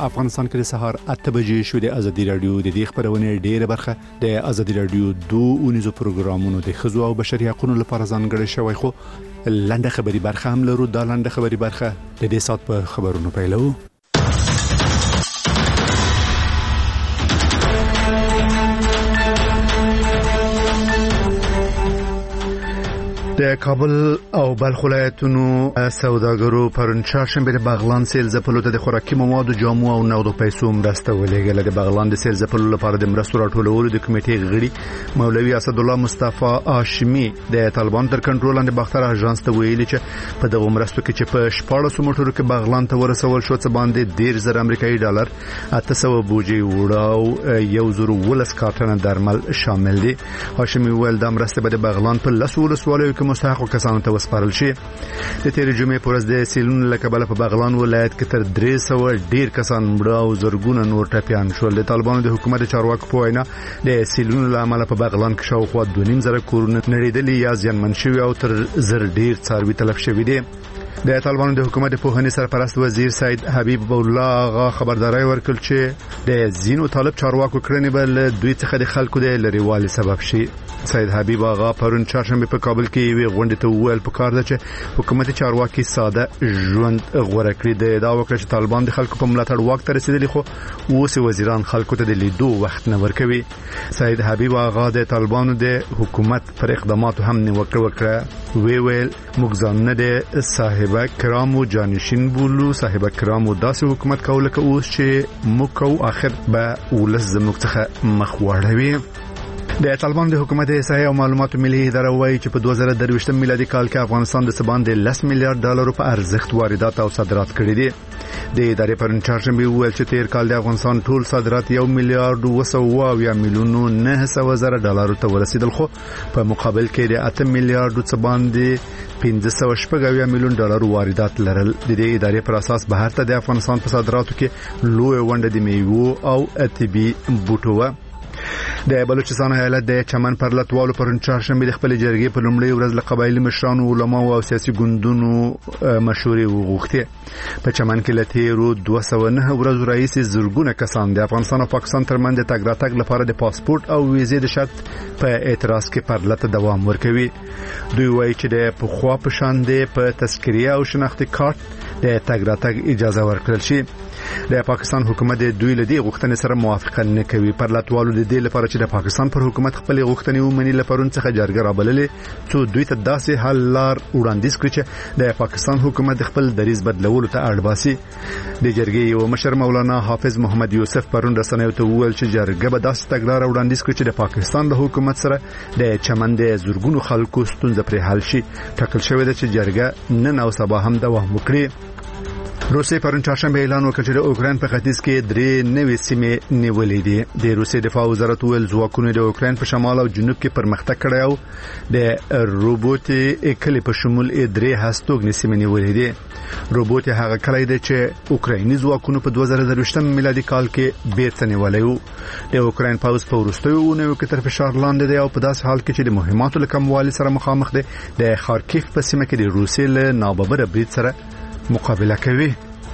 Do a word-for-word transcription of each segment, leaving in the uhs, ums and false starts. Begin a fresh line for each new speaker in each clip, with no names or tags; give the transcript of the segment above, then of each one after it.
افغانستان کې د سهار اته بجې شو. د ازادي رادیو د دې خبرونه ډیره برخه د ازادي رادیو دوه اونیزو پروګرامونو د خزو او بشري حقوقو لپاره ځانګړی شوی، خو لنډه خبري برخه هم لرو. دا لنډه خبري برخه د دې سات په خبرونو پیلو. د کابل او بلخ ولایتونو سوداګرو پرون چهارشنبه د بغلان سیل زپلو ته د خوراکي موادو، جامو او نغدو پیسو مرسته ولېږله. د بغلان د سیل زپلو لپاره د مرستو راټولولو د کمیټې غړي مولوي اسد الله مصطفی هاشمي د طالبان تر کنټرول لاندې باختر اژانس ته ویلي چې په دغه مرستو کې چې په شپاړس موټرو کې بغلان ته ورسول شو څه باندې ډیر زر امریکایي ډالر، اته سوه بوجي وړه او یو زر ولس کارتنه درمل شامل دي. هاشمي ویل د مرستې به د بغلان په لس ولسوالیو مستحق کسانو ته وسپارل شي. د تیرې جمعې پر ورځ د سیلونو له کبله په بغلان ولایت کې تر درې سوه ډیر کسان مړه او زرګونه نور ټپیان شول. د طالبانو د حکومت چارواکو په وینا د سیلونو له امله په بغلان کې شاوخوا دوه نیم زره کورونه نړېدلي یا زیانمن شوي او تر زر ډیر څاروي تلف شوي دي. د طالبانو د حکومت په هني سرپرست وزیر سید حبیب الله غا خبرداري ورکړ چې د زینو طالب چارواکو کړنې بل دوی څخه د خلکو د لریوالي سبب شي. سید حبیب آغا پرون چهارشنبه په کابل کې وی غونډه ته ویل پکار ده چې حکومت چارواکي ساده ژوند غوړه کړی. د دا وکړه چې طالبان د خلکو په ملاتړ واک ته رسیدلی، خو اوس وزیران خلکو ته د لیدو وخت نه ورکوي. سید حبیب آغا د طالبانو د حکومت پر اقداماتو هم نیوکه وکړه. وی ویل موږ ځان نه د صاحب کرامو جانشین بولو، صاحب کرامو داسې حکومت کوله که اوس چې موږ کو اخر به ولس زموږ څخه مخ واړوي. د طالبان د حکومت احصایې او معلوماتو ملي اداره وایي چې په دوه زره درویشتم میلادي کال کې افغانستان د سبان د لس میلیارډ ډالرو په ارزښت واردات او صادرات کړي دي. د ادارې پرون چهارشنبه ویل چې تیر کال د افغانستان ټول صادرات یو میلیارډ و سوه اویا میلیونو نه سوه زره ډالرو ته ورسیدل، خو په مقابل کې د اته میلیارډ څخه باندې پنځه سوه شپږ اویا میلیون ډالر واردات لرل. د دې ادارې پر اساس بهر ته د افغانستان په صادراتو کې لوی ونډه د میوو او طبي بوټو و. د بلوچستان ایالت د چمن پر لټوالو پرون چهارشنبه د خپل جرګې په لومړي ورځ له قبایلی مشرانو، علماو او سیاسي ګوندونو مشورې وغوښتې. په چمن کې له تیرو دوه سوه نه ورځو راهیسې زرګونه کسان د افغانستان او پاکستان ترمنځ د تګ راتګ لپاره د پاسپورت او ویزې د شرط په اعتراض کې پر لټه دوام ورکوي. دوی وایي چې د پخوا په شان د په تذکریه او شناختی کارت د تګ راتګ اجازه ورکړل شي. د پاکستان حکومت د دوی له دې غوښتنې سره موافقت نه کوي. پر لټوالو د دې لپاره چې د پاکستان پر حکومت خپل غوښتنې ومني لپاره څخه جرګه رابللې څو دوی ته داسې حل لار وړاندیز کړي چې د پاکستان حکومت خپل دریځ بدلولو ته اړ باسي. د جرګې یو مشر مولانا حافظ محمد یوسف پرون رسنیو ته وویل چې جرګه به داسې تګلاره وړاندیز کړي چې د پاکستان له حکومت سره د چمن د زرګونو خلکو ستونزه پرې حل شي. ټاکل شوی دی چې جرګه نن او سبا هم دوام وکړي. روسیې پرون چهارشنبه اعلان وکړ چې د اوکراین په ختیځ کې درې نوې سیمې نیولې دي. د روسیې دفاع وزارت ویل ځواکونه د اوکراین په شمال او جنوب کې پرمختګ کړی او د روبوټي کلی په شمول درې هستوګنې سیمې نیولې دي. روبوټي هغه کلی دی چې اوکرایني ځواکونه په دوه زره درویشتم میلادي کال کې بیرته نیولې وو. د اوکراین پوځ په وروستیو اونیو کې تر فشار لاندې دی او په داسې حال کې چې د مهماتو له کموالي سره مخامخ دی. د خارکیف په سیمه کې د روسیې له ناببره برید سره مقابله کوي.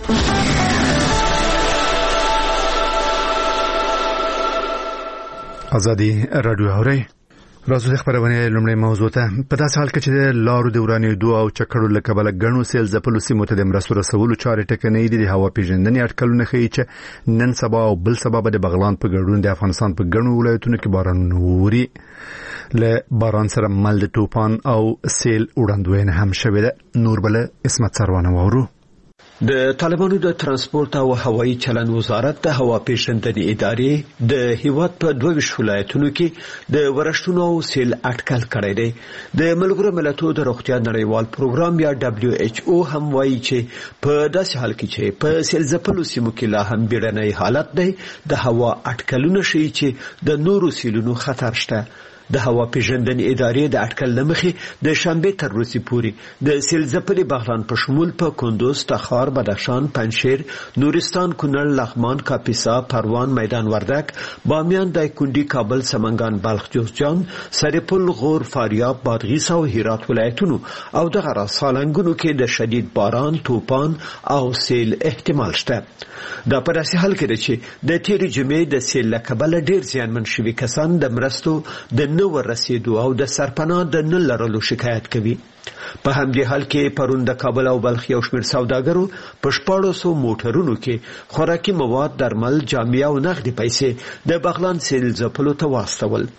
ازادي رادیو اوري راځو د خبرونه لومړی موضوع ته. په داسې حال کې چې د لارو د ورانېدو او چکرو له کبله ګڼو سیل ځپلو سیمو ته د مرستو رسولو چارې ټکنۍ دي. د هوا پیژندنې اټکلونه ښیي چې نن سبا او بل سبا به د بغلان په ګډون د افغانستان په ګڼو ولایتونو کې باران ووري. له باران سره مل د طوفان او سیل وړاندوینه هم شوې ده. نور بل اسمت سروانه وورو.
د طالبانو د ترانسپورت او هوایي چلند وزارت د هوا پیژندنې ادارې د هیواد په دوه ویشت ولایتونو کې د ورښتونو او سیل اټکل کړی دی. د ملګرو ملتونو د روغتیا نړیوال پروګرام یا دبلیو ایچ او هم وایي چې په داسې حال کې چې په سیل ځپلو سیمو کې لا هم بیړنی حالت دی، د هوا اټکلونه ښیي چې د نورو سیلونو خطر شته. د هوا پیژندنې ادارې د اټکل لمخې د شنبه تر ورځې پورې د سیل ځپلي بغلان په شمول په کندوز، تخار، بدخشان، پنجشیر، نورستان، کونړ، لغمان، کاپیسا، پروان، میدان وردک، بامیان، دایکنډي، کابل، سمنګان، بلخ، جوزجان، سرپل، غور، فاریاب، بادغیس او هرات ولایتونو او دغه راسالنګونو کې د شدید باران، طوفان او سیل احتمال شته. دا په داسې حال کې ده چې د تیرې جمعې د سیل له کبله ډېر زیانمن شوي کسان د مرستو د نه ورسېدو او د سرپناه د نه لرلو شکایت کوي. په همدې حال کې پرون د کابل او بلخ یو شمېر سوداګرو په شپاړس سوه موټرونو کې خوراکي مواد، درمل، جامې او نغدې پیسې د بغلان سیل ځپلو ته واستول.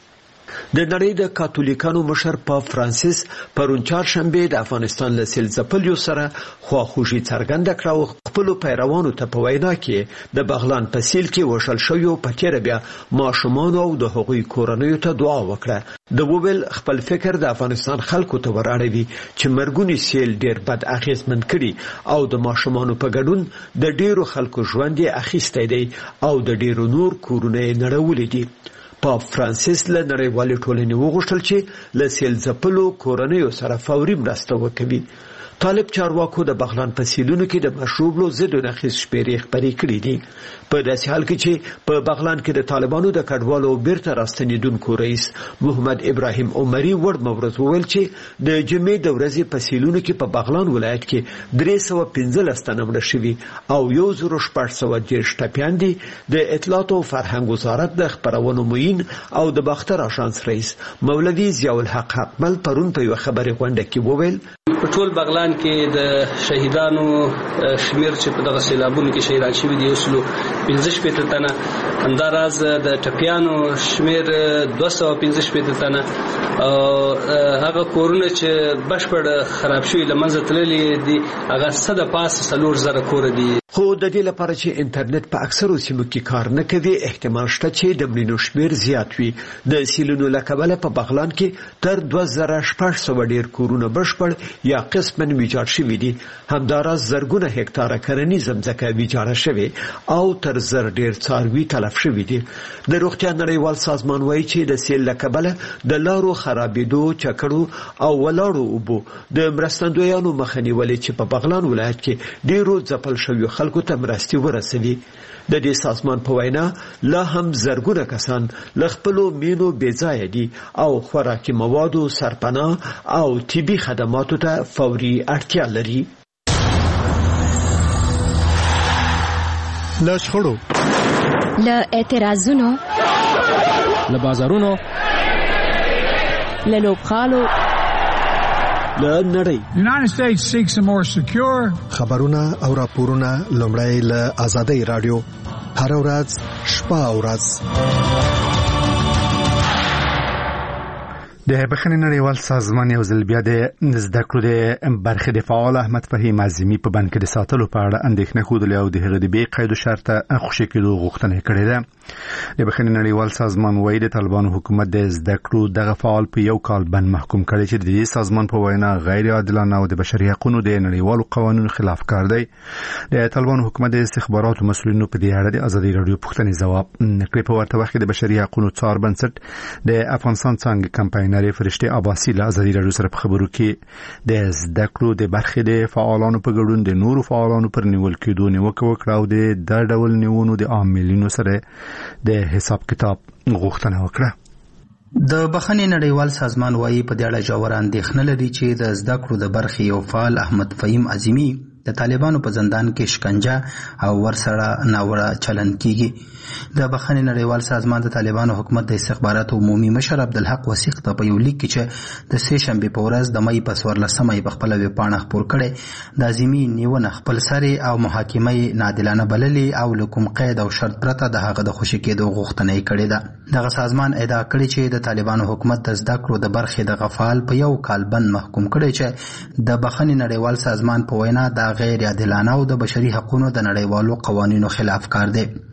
د نړۍ د کاتولیکانو مشر پاپ فرانسیس پرون چهارشنبه د افغانستان له سیل ځپلیو سره خواخوږي څرګنده کړه او خپلو پیروانو ته په وینا کې د بغلان په سیل کې وشل شویو په تېره بیا ماشومانو او د هغوی کورنیو ته دعا وکړه. د وویل خپل فکر د افغانستان خلکو ته وراړوي چې مرګونی سیل ډېر بد اغېزمن کړي او د ماشومانو په ګډون د ډېرو خلکو ژوند یې اخیستی دی او د ډېرو نور کورونه یې نړولي دي. پاپ فرانسیس له نړیوالې ټولنې وغوښتل چې له سیل ځپلو کورنیو سره فوري مرسته وکړي. طالب چارواکو د بغلان په سیلونو کې د مشروبلو ضد و نقیض شمیرې خپرې کړې دي. په داسې حال کې چې په بغلان کې د طالبانو د کډوالو بیرته راستنېدونکو رئیس محمد ابراهیم عمري وړ مورز وویل چې د جمعې د ورځې په سیلونو کې په بغلان ولایت کې درې سوه پنځلس تنه مړه شوي او یو زر شپږ سوه دېرش ټپیان دي. د اطلاعات او فرهنګ وزارت د خپرونو معین او د باختر آژانس رئیس مولوي ضیاءالحق حقمل پرون په یوه خبري غونډه کې وویل
په ټول بغلان کې د شهیدانو شمیر چې په دغه سیلابونو کې شهیدان شوي دي یو سلو پنځه شپېته تنه، همداراز د ټپیانو شمیر دوه سوه پنځه شپېته تنه او هغه کورونه چې بشپړ خراب شوي له منځه تللي دي هغه څه د پاسه څلور زره کوره دي.
خو د دې لپاره چې انټرنیټ په اکثرو سیمو کې کار نه کوي احتمال شته چې د مړینو شمیر زیات وي. د سیلونو له کبله په بغلان کې تر دوه زره شپږ سوه ډېر کورونه بشپړ یا قسماً ویجاړ شوي دي. همداراز زرګونه هکتاره کرنیزه ځمکه ویجاړه شوې او تر زر ډېر څاروي تلف شوي دي. د روغتیا نړیوال سازمان وایي چې د سیل له کبله د لارو خرابېدو، چکړو او ولاړو اوبو د مرستندویانو مخه نیولې چې په بغلان ولایت کې ډېرو ځپل شویو خلکو ته مرستې ورسوي. د دې سازمان په وینا لا هم زرګونه کسان له خپلو مینو بې ځایه دي او خوراکي موادو، سرپناه او طبي خدماتو ته فوري اړتیا لري.
له شخړو،
له اعتراضونو،
له بازارونو،
له لوبغالو،
له نړۍ
The United States seeks a more secure
خبرونه او راپورونه لومړی له آزادۍ رادیو هر ورځ شپه او ورځ.
د بخښنې نړیوال سازمان یو ځل بیا د زده کړو د برخې د فعال احمد فهیم اعظمي په بند کې د ساتلو په اړه اندېښنه ښودلې او د هغه د بې قید شرطه خوشي کېدو غوښتنه کړې ده. د بخښنې نړیوال سازمان وایي د طالبانو حکومت د زده کړو دغه فعال په یو کال بند محکوم کړی چې د دې سازمان په وینا غیر عادلانه او د بشري حقوقو د نړیوالو قوانینو خلاف کار دی. د طالبانو حکومت د استخباراتو مسؤلینو په دې اړه د ازادي رادیو پوښتنې ځواب نکړي. په ورته وخت کې د بشري حقوقو څار بنسټ د افغانستان څنګه کمپاینر فرشته عباسی له ازادي رادیو سره په خبرو کې د زده کړو د برخې د فعالانو په ګډون د نورو فعالانو پر نیول کېدو نیوکه وکړه او د د ډول نیونو د عاملینو سره د حساب کتاب غوښتنه وکړه.
د بخښنې نړیوال سازمان وایي په دې اړه ژوره اندېښنه لري چې د زده کړو د برخې یو فعال احمد فهیم اعظمي د طالبانو په زندان کې شکنجه او ورسره ناوړه چلند کیږي. د بخښنې نړیوال سازمان د طالبانو حکومت د استخباراتو عمومي مشر عبدالحق وثیق ته په یو لیک کې چې د سې شنبې په ورځ د مۍ په څوارلسمه یې په خپله ویبپاڼه خپور کړی د اعظمي نیونه خپل سرې او محاکمه یې ناعادلانه بللې او له کوم قید او شرط پرته د هغه د خوشي کېدو غوښتنه یې کړې ده. دغه سازمان ادعا کړې چې د طالبانو حکومت د زده کړو د برخې د غفال په یو کال بند محکوم کړی چې د بخښنې نړیوال سازمان په وینا دا غیر عادلانه او د بشري حقوقو د نړیوالو قوانینو خلاف کار دی.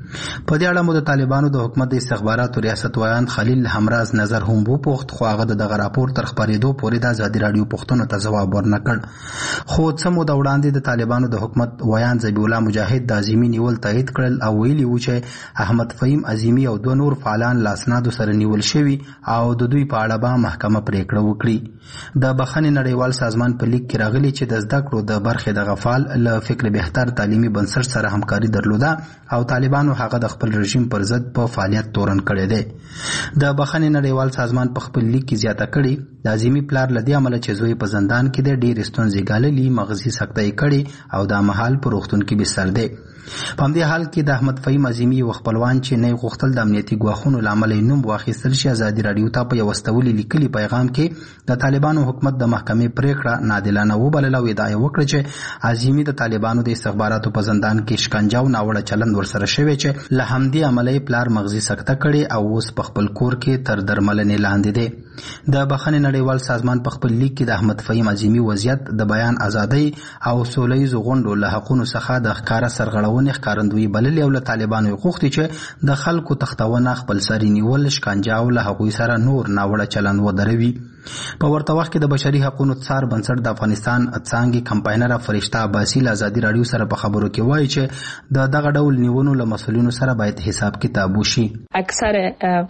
په دې اړه مو د طالبانو د حکومت د استخباراتو ریاست وایان خلیل همراز نظر هم وپوښت، خو هغه دغه راپور تر خپرېدو پورې د ازادي راډیو پوښتنو ته ځواب ورنکړ. خو څه موده وړاندې د طالبانو د حکومت وایان ذبیح الله مجاهد د عظیمي نیول تایید کړل او ویلي وو چې احمد فهیم عظیمي او دوه نور فعالان لاسنادو سره نیول شوي او د دوی په اړه به محکمه پریکړه وکړي. د بخښنې نړیوال سازمان په لیک کې راغلي چې د زده کړو د برخې د غفال له فکر بهتر تعلیمي بنسټ سره همکاري درلوده او طالبانو هغه د خپل رژیم پر ضد په فعالیت تورن کړی دی. د بخښنې نړیوال سازمان په خپل لیک کې زیاته کړي د عظیمي پلار له دې امله چې زوی په زندان کې دی ډېرې ستونزې ګاللي، مغزي سکته یې کړې او دا مهال په روغتون کې بستر دی. په همدې حال کې د احمد فهیم عظیمي یو خپلوان چې نه غوښتل د امنیتي ګواښونو له امله نوم واخیستل شي ازادي راډیو ته په یو استولي لیکلي پیغام کې د طالبانو حکومت د محکمې پریکړه نادلانه وبلله او ادعا وکړه چې عظیمي د طالبانو د استخباراتو په زندان کې شکنجه او ناوړه چلند ورسره شوی چې له همدې امله پلار مغزي سکته کړي او اوس په خپل کور کې تر درملنې لاندې دی. د بخښنې نړیوال سازمان په خپل لیک کې د احمد فهیم عظیمي وضعیت د بیان ازادۍ او سوله ییزو غونډو له حقونو څخه د ښکاره سرغړونې ښکارندویي بللې او له طالبانو یې غوښتي چې د خلکو تختونه خپل سري نیول، شکنجه او له هغوی سره نور ناوړه چلند ودروي. په ورته وخت کې د بشري حقوقو څار بنسټ د افغانستان څانګې کمپاینره فرشته عباسي له ازادي راډیو سره په خبرو کې وایي چې د دغه ډول نیونو له مسؤلینو سره باید حساب کتاب وشي.
اکثر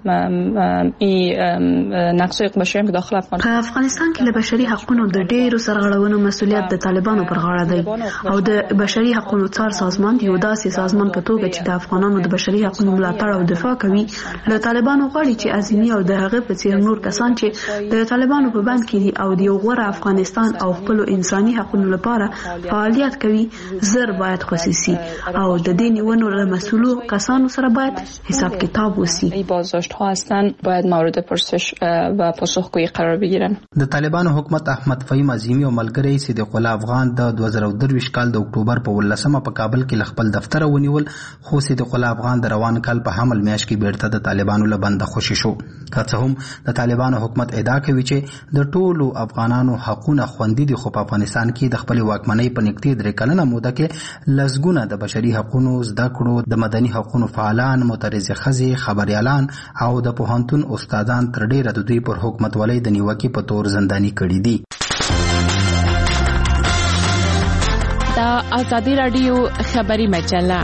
این نقض بشري په داخل افغانستان
په افغانستان کې له بشري حقوقو د ډېرو سرغړونو مسؤلیت د طالبانو پر غاړه دی او د بشري حقوقو څار سازمان یو داسې سازمان په توګه چې د افغانانو د بشري حقوقو ملاتړ او دفاع کوي له طالبانو غواړي چې عظیمي او د هغه په څیر نور کسان چې د طالبانو په بند کې دي او د یو غوره افغانستان او خپل انساني حقوقو لپاره فعالیت کوي زر باید خصوصي او د دې نیونو له مسؤلو کسانو سره باید حساب کتاب وشي.
بازداشت ها هستند باید مورد پرسش و پاسخگویی قرار بگیرن.
د طالبانو حکومت احمد فهیم عظیمي او ملګری صدیق الله افغان د دوه زره درویشت کال د اکتوبر په ولسمه په کابل کې خپل دفتر ونیول، خو صدیق الله افغان د روان کال په حمل میاشت کې بیرته د طالبانو له بنده خوشي شو. که څه هم د طالبانو حکومت ادعا کوي چې د ټولو افغانانو حقوقونه خوندي دي، خو په افغانستان کې د خپل واکمنۍ په نږدې درې کلنه موده کې لسګونه د بشري حقوقو، زده کړو، د مدني حقوقو فعالان، معترضې ښځې، خبريالان او د پوهنتون استادان تر ډیره د دوی پر حکومتولۍ د نیوکې په تور زنداني کړي دي.
دا ازادي راډیو خبري مجله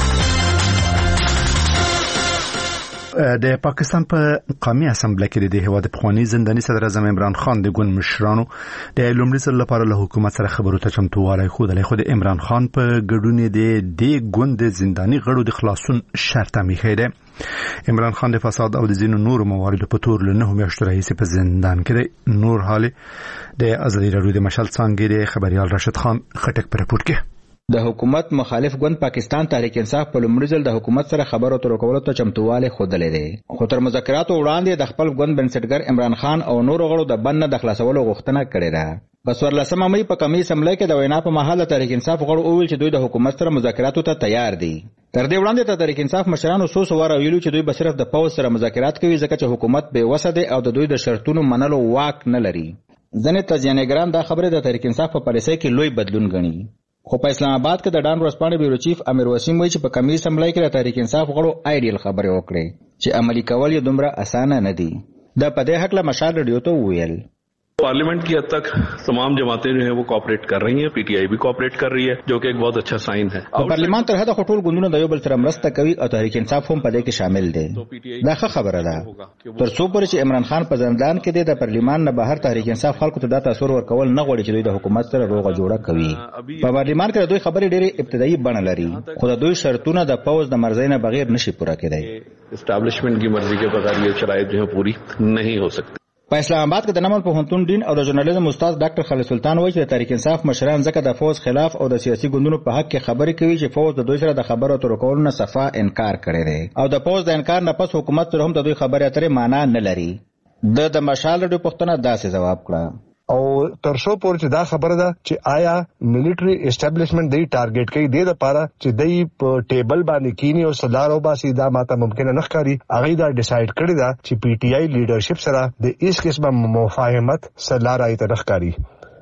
د پاکستان په قومي اسمبلی کې د هیواد پخوانی زنداني صدر اعظم عمران خان د ګوند مشرانو د لومړي ځل لپاره له حکومت سره خبرو ته چمتووالی ښودلی، خو د عمران خان په ګډون د دې ګوند د زنداني غړو د خلاصون شرط هم ایښی دی. عمران خان د فساد او د ځینو نورو مواردو په تور له نهو میاشتو راهیسې په زندان کې دی. نور حال د ازادي راډیو د مشال څانګې د خبريال راشد خان خټک په رپورټ کې.
د حکومت مخالف ګوند پاکستان تحریک انصاف په لومړي ځل د حکومت سره خبرو اترو کولو ته چمتووالی ښودلی دی، خو تر مذاکراتو وړاندې د خپل ګوند بنسټګر عمران خان او نورو غړو د بند نه د خلاصولو غوښتنه کړې ده. په څوارلسمه مۍ په قومي اسمبلی کې د وینا په مهال د تحریک انصاف غړو وویل چې دوی د حکومت سره مذاکراتو ته تیار دي. تر دې وړاندې د تحریک انصاف مشرانو څو څو واره ویلي چې دوی به صرف د پوځ سره مذاکرات کوي ځکه چې حکومت بې وسه دی او د دوی د شرطونو منلو واک نه لري. ځینې تجزیه‌نګران دا خبرې د تحریک انصاف په پالیسۍ کې لوی بدلون ګڼي، خو په اسلام آباد کې د ډان ورځپاڼې بیورو چیف امیر وسیم وایي چې په قومي اسمبلی کې د تحریک انصاف غړو آیډیل خبرې وکړې چې عملي کول یې دومره اسانه نه دي. دا په دې هکله مشال راډیو ته وویل
parliament की हद तक तमाम जमातें जो है वो कोऑपरेट कर रही हैं, पीटीआई भी कोऑपरेट कर रही है, जो कि एक बहुत अच्छा साइन है.
पार्लियामेंट तر حد خټول ګوندونه د یو بل سره مرسته کوي او تحریک انصاف هم په دې کې شامل دي. دا ښه خبره ده. تر څو پورې چې عمران خان په زندان کې دی د پارلیمان نه بهر تحریک انصاف خلکو ته دا تاثیر ورکول نه غواړي چې دوی د حکومت سره روغه جوړه کوي. په پارلیمان کې دوی خبرې ډېرې ابتدایي بڼه لري، خو د دوی شرطونه د پوز د مرزۍ نه بغیر نشي پوره کېدای.
اسټابلیشمنت کی مرضی کے بغیر یہ شرائط جو ہے پوری نہیں ہو سکتی.
په اسلام آباد کې د نمل پوهنتون ډین او د ژورنالیزم استاد ډاکټر خالد سلطان وایي چې د تحریک انصاف مشران ځکه د فوز خلاف او د سیاسي ګوندونو په حق کې خبرې کوي چې فوز د دوی سره د خبرو اترو کولو نه صفا انکار کړی دی او د فوز د انکار نه پس حکومت سره هم د دوی خبرې اترې معنا نه لري. د د مشال راډیو پوښتنه داسې جواب کړه
او تر څو پورې چې دا خبره ده چې آیا ملټری اسټابلیشمنت دی ټارګټ کوي د لپاره چې دی په ټیبل باندې کینی او صدر او باسي دا ماته ممکن نه ښکاري. هغه دا ډیسایډ کړی دا چې پی ټی آی لیډرشپ سره د هیڅ قسمه مفاهمت سره لارای ته ښکاري.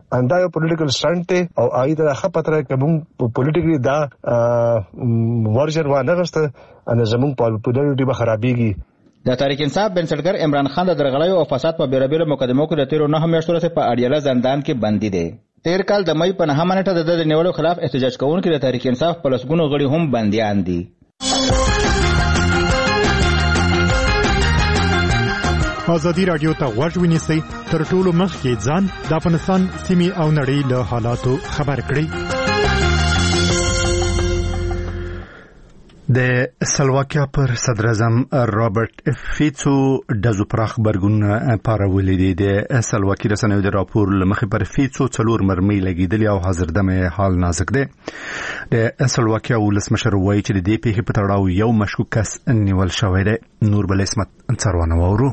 اندا یو پولیټیکل سټانټ ته او آی دا خپتره کوم پولیټیکلی دا ورژن وانه غسته ان زمون پالیټیکل به خرابېږي.
د تحریک انصاف بنسټګر عمران خان د درغړیو او فساد په بیرابېلو مقدمو کې د تیرو نه میاشتو راځي په اډیاله زندان کې بندي دي. تیر کال د مې په نهمه نیټه د نیولو خلاف احتجاج کوونکي د تحریک انصاف په لسګونو غړي هم بنديان دي.
ازادي رادیو ته غوږ ونیسئ تر ټولو مخکې ځان د افغانستان سیمې او نړۍ له حالاتو خبر کړئ.
د سلواکیا پر صدر اعظم رابرټ فیڅو د زپراخ برګون پارولې دي. د سلواکیا رسنیو د راپور لمخې پر فیڅو څلور مرمۍ لګیدلې او حاضر دمه حال نازک دی. د سلواکیا ولسمشر وایي چې د دې پیښې په تړاو یو مشکوک کس نیول شوی دی. نور بل اسمت څروانه وورو.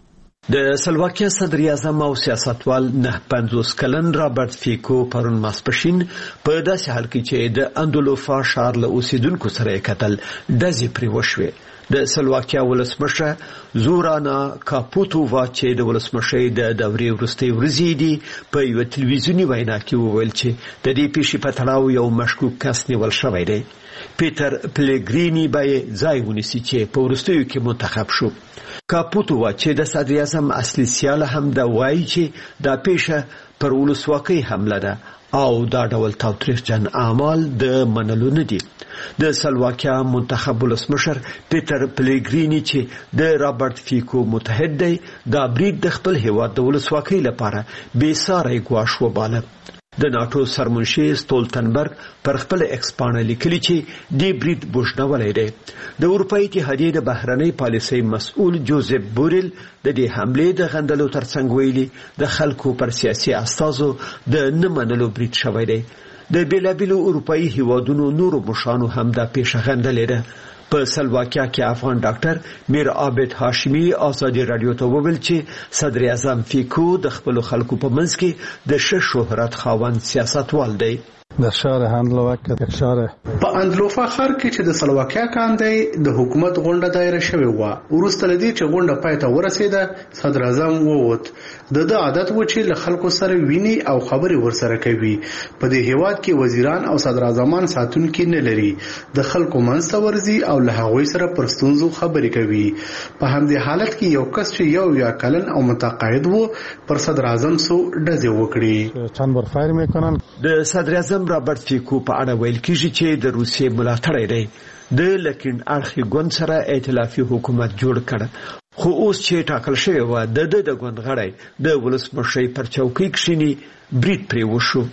د سلواکیا صدر اعظم او سیاستوال نه پنځوس کلن رابرټ فیکو پرون ماسپښین په داسې حال کې چې د اندولوفا ښار له اوسیدونکو سره کتل ډزې پرې وشوې. د سلواکیا ولسمشر زورانا کاپوتووا چې د ولسمشر د دورې وروستۍ ورځې دي په یو تلویزیونی وینا کې وویل چې د دې پیښې په تړاو یو مشکوک کس نیول شوی دی. پیټر پلیګرینی به ځای ونیسي چې په وروستیو کې منتخب شو. کاپوتووا چې د صدر اعظم اصلي سیال هم دا وایي چې دا پیښه پر ولسواکۍ حمله ده او دا ډول تاوتریخجن اعمال د منلو نه دي. د سلواکیا منتخب ولسمشر پیټر پلیګرینی چې د رابرټ فیکو متحد دی دا برید د خپل هیواد د ولسواکۍ لپاره بې ساري ګواښ وباله. د ناتو سرمنشي ستولتنبرګ پر خپل ایکس پاڼه لیکلي چې دی برید بوشنولې دی. د اروپאי اتحادیې د بهرنۍ پالیسۍ مسؤل جوزف بوریل د دې حملې د غندلو ترڅنګ ویلي د خلکو پر سیاسي استازو د نه منلو برید شوی دی. د بیلابیلو اروپאי هیوادونو نورو مشرانو هم دا پیښه غندلې ده. په سلواکیا کې افغان ډاکټر میر عابد هاشمی ازادي رادیو ته وویل چې صدر اعظم فیکو د خپل خلکو په منځ کې د ښه شهرت خاوند سیاستوال دی.
د شهر هندلوکه د شهر په اندلوفا ښار کې چې د سلواکیا کاندې د حکومت غونډه دایره شوې و. ورسته لدی چې غونډه پای ته ورسېده صدر اعظم ووت. د د عادت و چې له خلکو سره ویني او خبري ورسره کوي. په دې هیواد کې وزیران او صدر اعظمان ساتونکي نه لري. د خلکو منځ ته ورځي او له هغوی سره پر ستونزو خبري کوي. په همدې حالت کې یو کس چې یو یا کلن او متقاعد وو پر صدر اعظم سو ډزې وکړي.
چند بار فایر میکنن.
د صدر اعظم رابرټ فیکو په اړه ویل کیږي چې د روسیې ملاتړی دی. د لکن اړخي ګوند سره ائتلافي حکومت جوړ کړ. خو اوس چې ټاکل شوی و د د ګوند غړی د ولسمشر پر چوکۍ کښینی برید پرې وشو.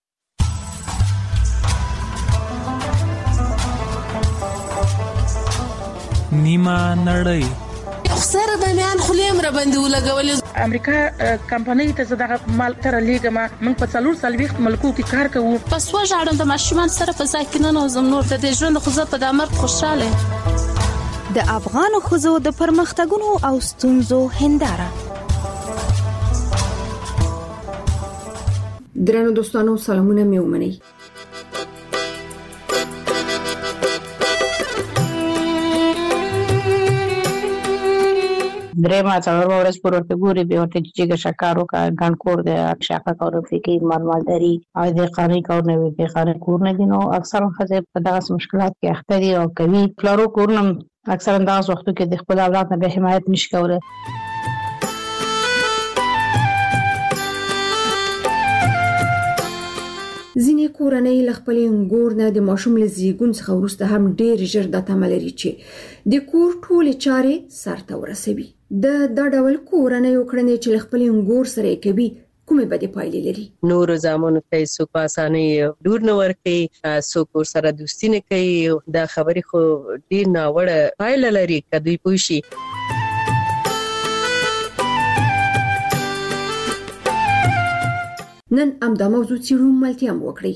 نیمه نړۍ
سره د میان خلیم را باندې ولګولې.
امریکا کمپنۍ ته زداغه مال تر لیګما موږ په څلور سلويخت ملکو کې کار کوو.
پس و ژړم د ماشومان سره په ځای کې نه نوزم نور د دې ژوند خو زه په دامر خوشاله.
د افغان خزو د پرمختګونو او ستونزو هنداره.
درنو دوستانو سلامونه مې ومنئ.
درېما څلور ورځې پر ورته ګوري به ورته چې شکارو کا ګڼکور د شاکا کورو فکر مالمالداري او د قانوني کور نه وي قانوني کور نه دي. نو اکثر خزه په دغه مشکلات کې اخته دي او کوي پلارو کورنم اکثر انداز وختو کې د خپل اولاد نه به حمایت نشي کولای.
ځینې کورنۍ له خپلې انګور نه د ماشوم له زیږون څخه وروسته هم ډېر ژر د تمه لري چې د کور ټولې چارې سرته ورسوي. د دا ډول کورنۍ کړنې چې له خپلې انګور سره کوي کومې بدې پایلې لري؟
نور زامنو ته څوک په اسانۍ ډور نه ورکوي، څوک ورسره دوستي نه کوي. دا خبرې خو ډېر ناوړه پایله لري که دوی پوه شي.
نن همدا موضوع څېړو، ملتیا هم وکړئ.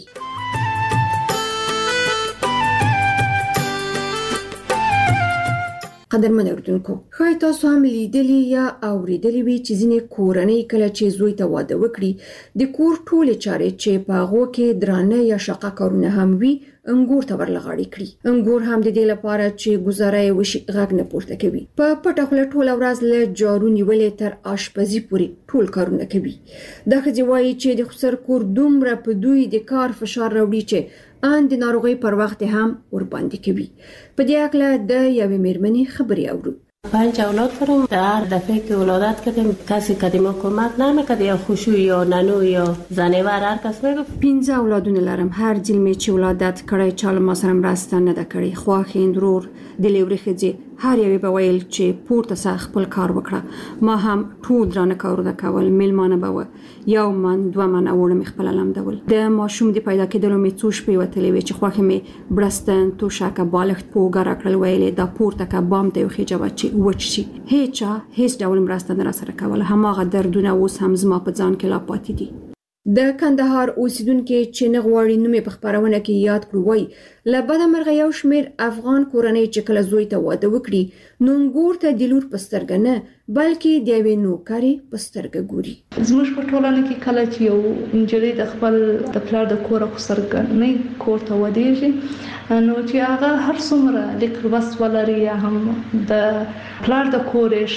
قدرمن اردوونکو خای تاسو هم لیدلی یا اوریدلی وی چې ځینې کورنۍ کله چې زوی ته واده وکړي د کور ټولې چارې چې په هغو کې درانه یا شاقه کارونه هم وي انګور ته ورلغاړي کړي. انګور هم د دې لپاره چې گزاره یې وشي غږ نه پورته کوي. په پټه خوله ټوله ورځ له جارو نیولې تر آشپزي پورې ټول کارونه کوي. دا ښځې وایي چې د خسر کور دومره په دوی د کار فشار راوړي چې ان د ناروغۍ پر وخت هم ور باندې کوي. په دې اړه د یوې میرمنې خبرې اورو.
پنج اولاد دارم. در دفعه که ولادت کردیم کسی که ما کمک نمیکرد یا خوشو یا ننو یا زنیور هر کس میگفت.
پنځه اولادونه لرم. هر ځل چې ولادت کړی چاله ما سره مرسته نه ده کړې. خواخیند ورور د لوري ښځې هر یوې به ویل چې پورته سه خپل کار وکړه. ما هم ټول درانه کارونه کول. میلمانه به و یو من دوه من اوړه خپل لمدول. د ماشوم د پیدا کېدلو مې څو شپې وتلې وې چې خوښه مې برستن تو شاکه بالښت پوګه راکړل ویلې دا پورته کا بام ته خېجه بچي وچ شي. هیڅ هیڅ ډول مرسته نه را سره کوله. هماغه دردونه اوس هم زما په ځان کې لا پاتې دي. د کندهار اوسیدونکو چې نه غواړي نومې په خبرونه کې یاد کړو وای لبده مرغه یو شمیر افغان کورنۍ چې کله زوی ته واده وکړي نو انګور ته د لور پسترګ نه بلکې د یوې نوکرې پسترګ ګوري.
زموږ په ټولنه کې کله چې یو نجلۍ د خپل د پلار د کور خسرګ نه کور ته ودیږي نو چې هغه هر څومره لیکل بس ولري یا هم د پلار د کورې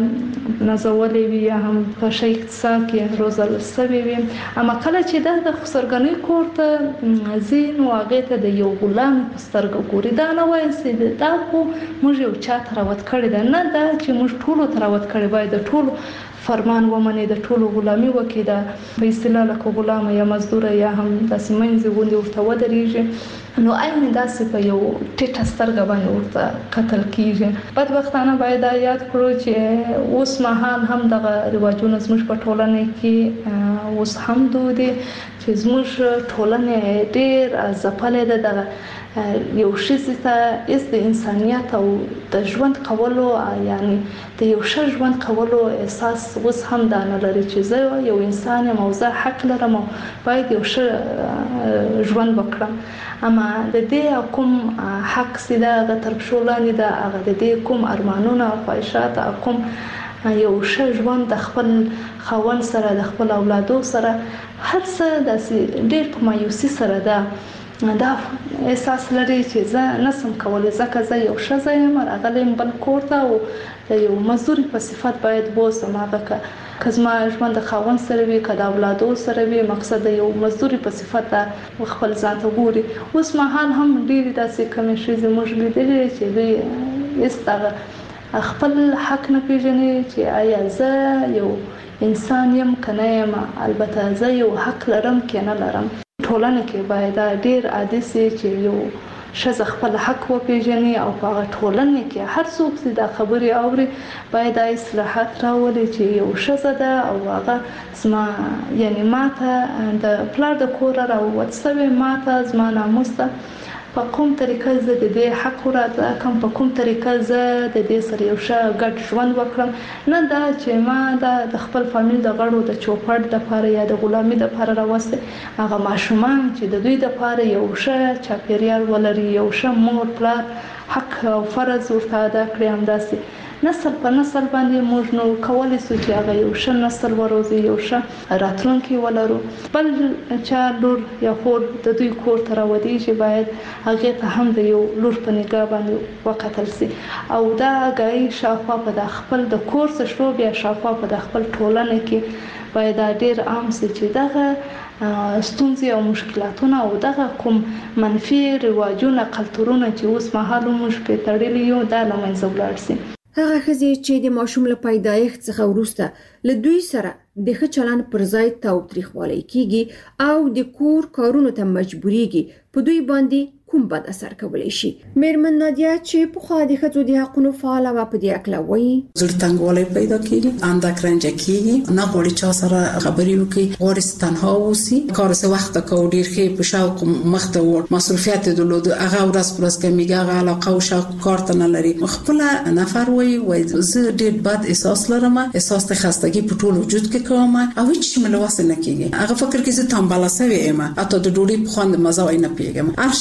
شه نزولې وي یا هم په شي اقتصاد کې روزل سوي وي اما کله چې د خسرګنۍ کور ته زین واغې ته د یو غلام پسترګ ګوري دا نه وایي چې دا خو موږ یو چا تراوت کړی دا نه دا چې موږ ټول تراوت کړی باید د ټول فرمان ومني د ټولو غلامي وکړي په اصطلاح لکه غلام یا مزدور یا هم د سیمنځ غوندي ورته ودرېږي نو اېمه داسې په یو ټیټه سترګه باندې ورته قتل کیږي. بدبختانه باید یاد کړو چې اوس مهال هم دغه رواجونه زموږ په ټولنه کې اوس هم دودي چې زموږ ټولنه ډېر ځپلې ده د یو شي ته اس د انسانيت او د ژوند کولو یعنی د یو ښه ژوند کولو احساس اوس هم دا نه لري چې زه یو انسان یم او زه حق لرم او باید یو ښه ژوند وکړم. اما د دې کوم حق سیده د تر پښو لاندې ده هغه د دې کوم ارمانونه او خواهشات کوم یو ښه ژوند د خپل خاوند سره د خپل اولادو سره هر څه د ډېر په مایوسي سره ده دا احساس لري چې زه نسم کولای ځکه زه یو ښځه یم راغلم بل کور ته او د یو مزدوري په صفت باید بوزم هغه که زما ژوند د خاوند سره وي که د اولادو سره وي مقصد د یو مزدوري په صفت خپل ځان ته ګوري. اوس مهال هم ډېرې داسې کمې ښځې موږ لیدلې چې دوی هېڅ دغه خپل حق نه پېژني چې آیا زه یو انسان یم که نه یم البته زه یو حق لرم که نه لرم. ټولنه کې باید ډېر عادي سي چې یو ښځه خپل حق وپېژني او په هغه ټولنه کې هر څوک چې دا خبرې اوري باید اصلاحات راولي چې یو ښځه ده او هغه زما یعنی ماته د پلار د کوره راووت سوی ماته زما ناموس ده په کوم طریقه زه د دې حق راته کوم په کوم طریقه زه د دې سره یو ښه ګډ ژوند وکړم نه دا چې ما د خپل فامیل د غړو د چوپړ د لپاره یا د غلامي د لپاره راوسته هغه ماشومان چې د دوی د لپاره یو ښه چاپیریال ولري یو ښه مور پلار حق او فرض ورته ادا کړی همداسې نسل په نسل باندې موږ نو کولای شو چې هغه یو ښه نسل وروزي یو ښه راتلونکي ولرو. بل چا لور یا خور د دوی کور ته راودیږي باید هغه ته هم د یو لور په نگاه باندې وکتل سي او دا غي شافه په د خپل د کور څخه شو بیا شافه په د خپل ټولنه کې باید ډېر عام سي چې دغه ستونزې او مشکلاتونه او دغه کوم منفي رواجونه کلتورونه چې اوس مهال موږ په تړلي یو دا لمنځه ولاړ سي.
هغه ښځې چې د ماشوم له پیدایښت څخه وروسته له دوی سره د ښه چلند پر ځای تاوتریخوالی کیږي او د کور کارونو ته مجبوریږي په دوی باندې کوم بد اثر کولی شي. میرمن نادیا چې په خوا د ښځو د حقونو فعاله وه په دې هکله وایي
زړه تنګوالی پیدا کیږي اندک رنجه کیږي نه غواړي چا سره خبرې وکړي غواړي چې تنها اوسي کار څه وخت کوي ډېر ښه په شوق مخ ته وړ مصروفیت درلود هغه ورځ پر ورځ کمیږي هغه علاقه او شوق کار ته نه لري خپل نفر وایي وایي زه ډېر بد احساس لرم احساس د خستګي په ټول وجود کې کوم او هیڅ ملوث نه کیږي هغه فکر کې زه تنبله سوی یم اته د ډوډۍ په خوند مزه وای نه پیګم هر شی راته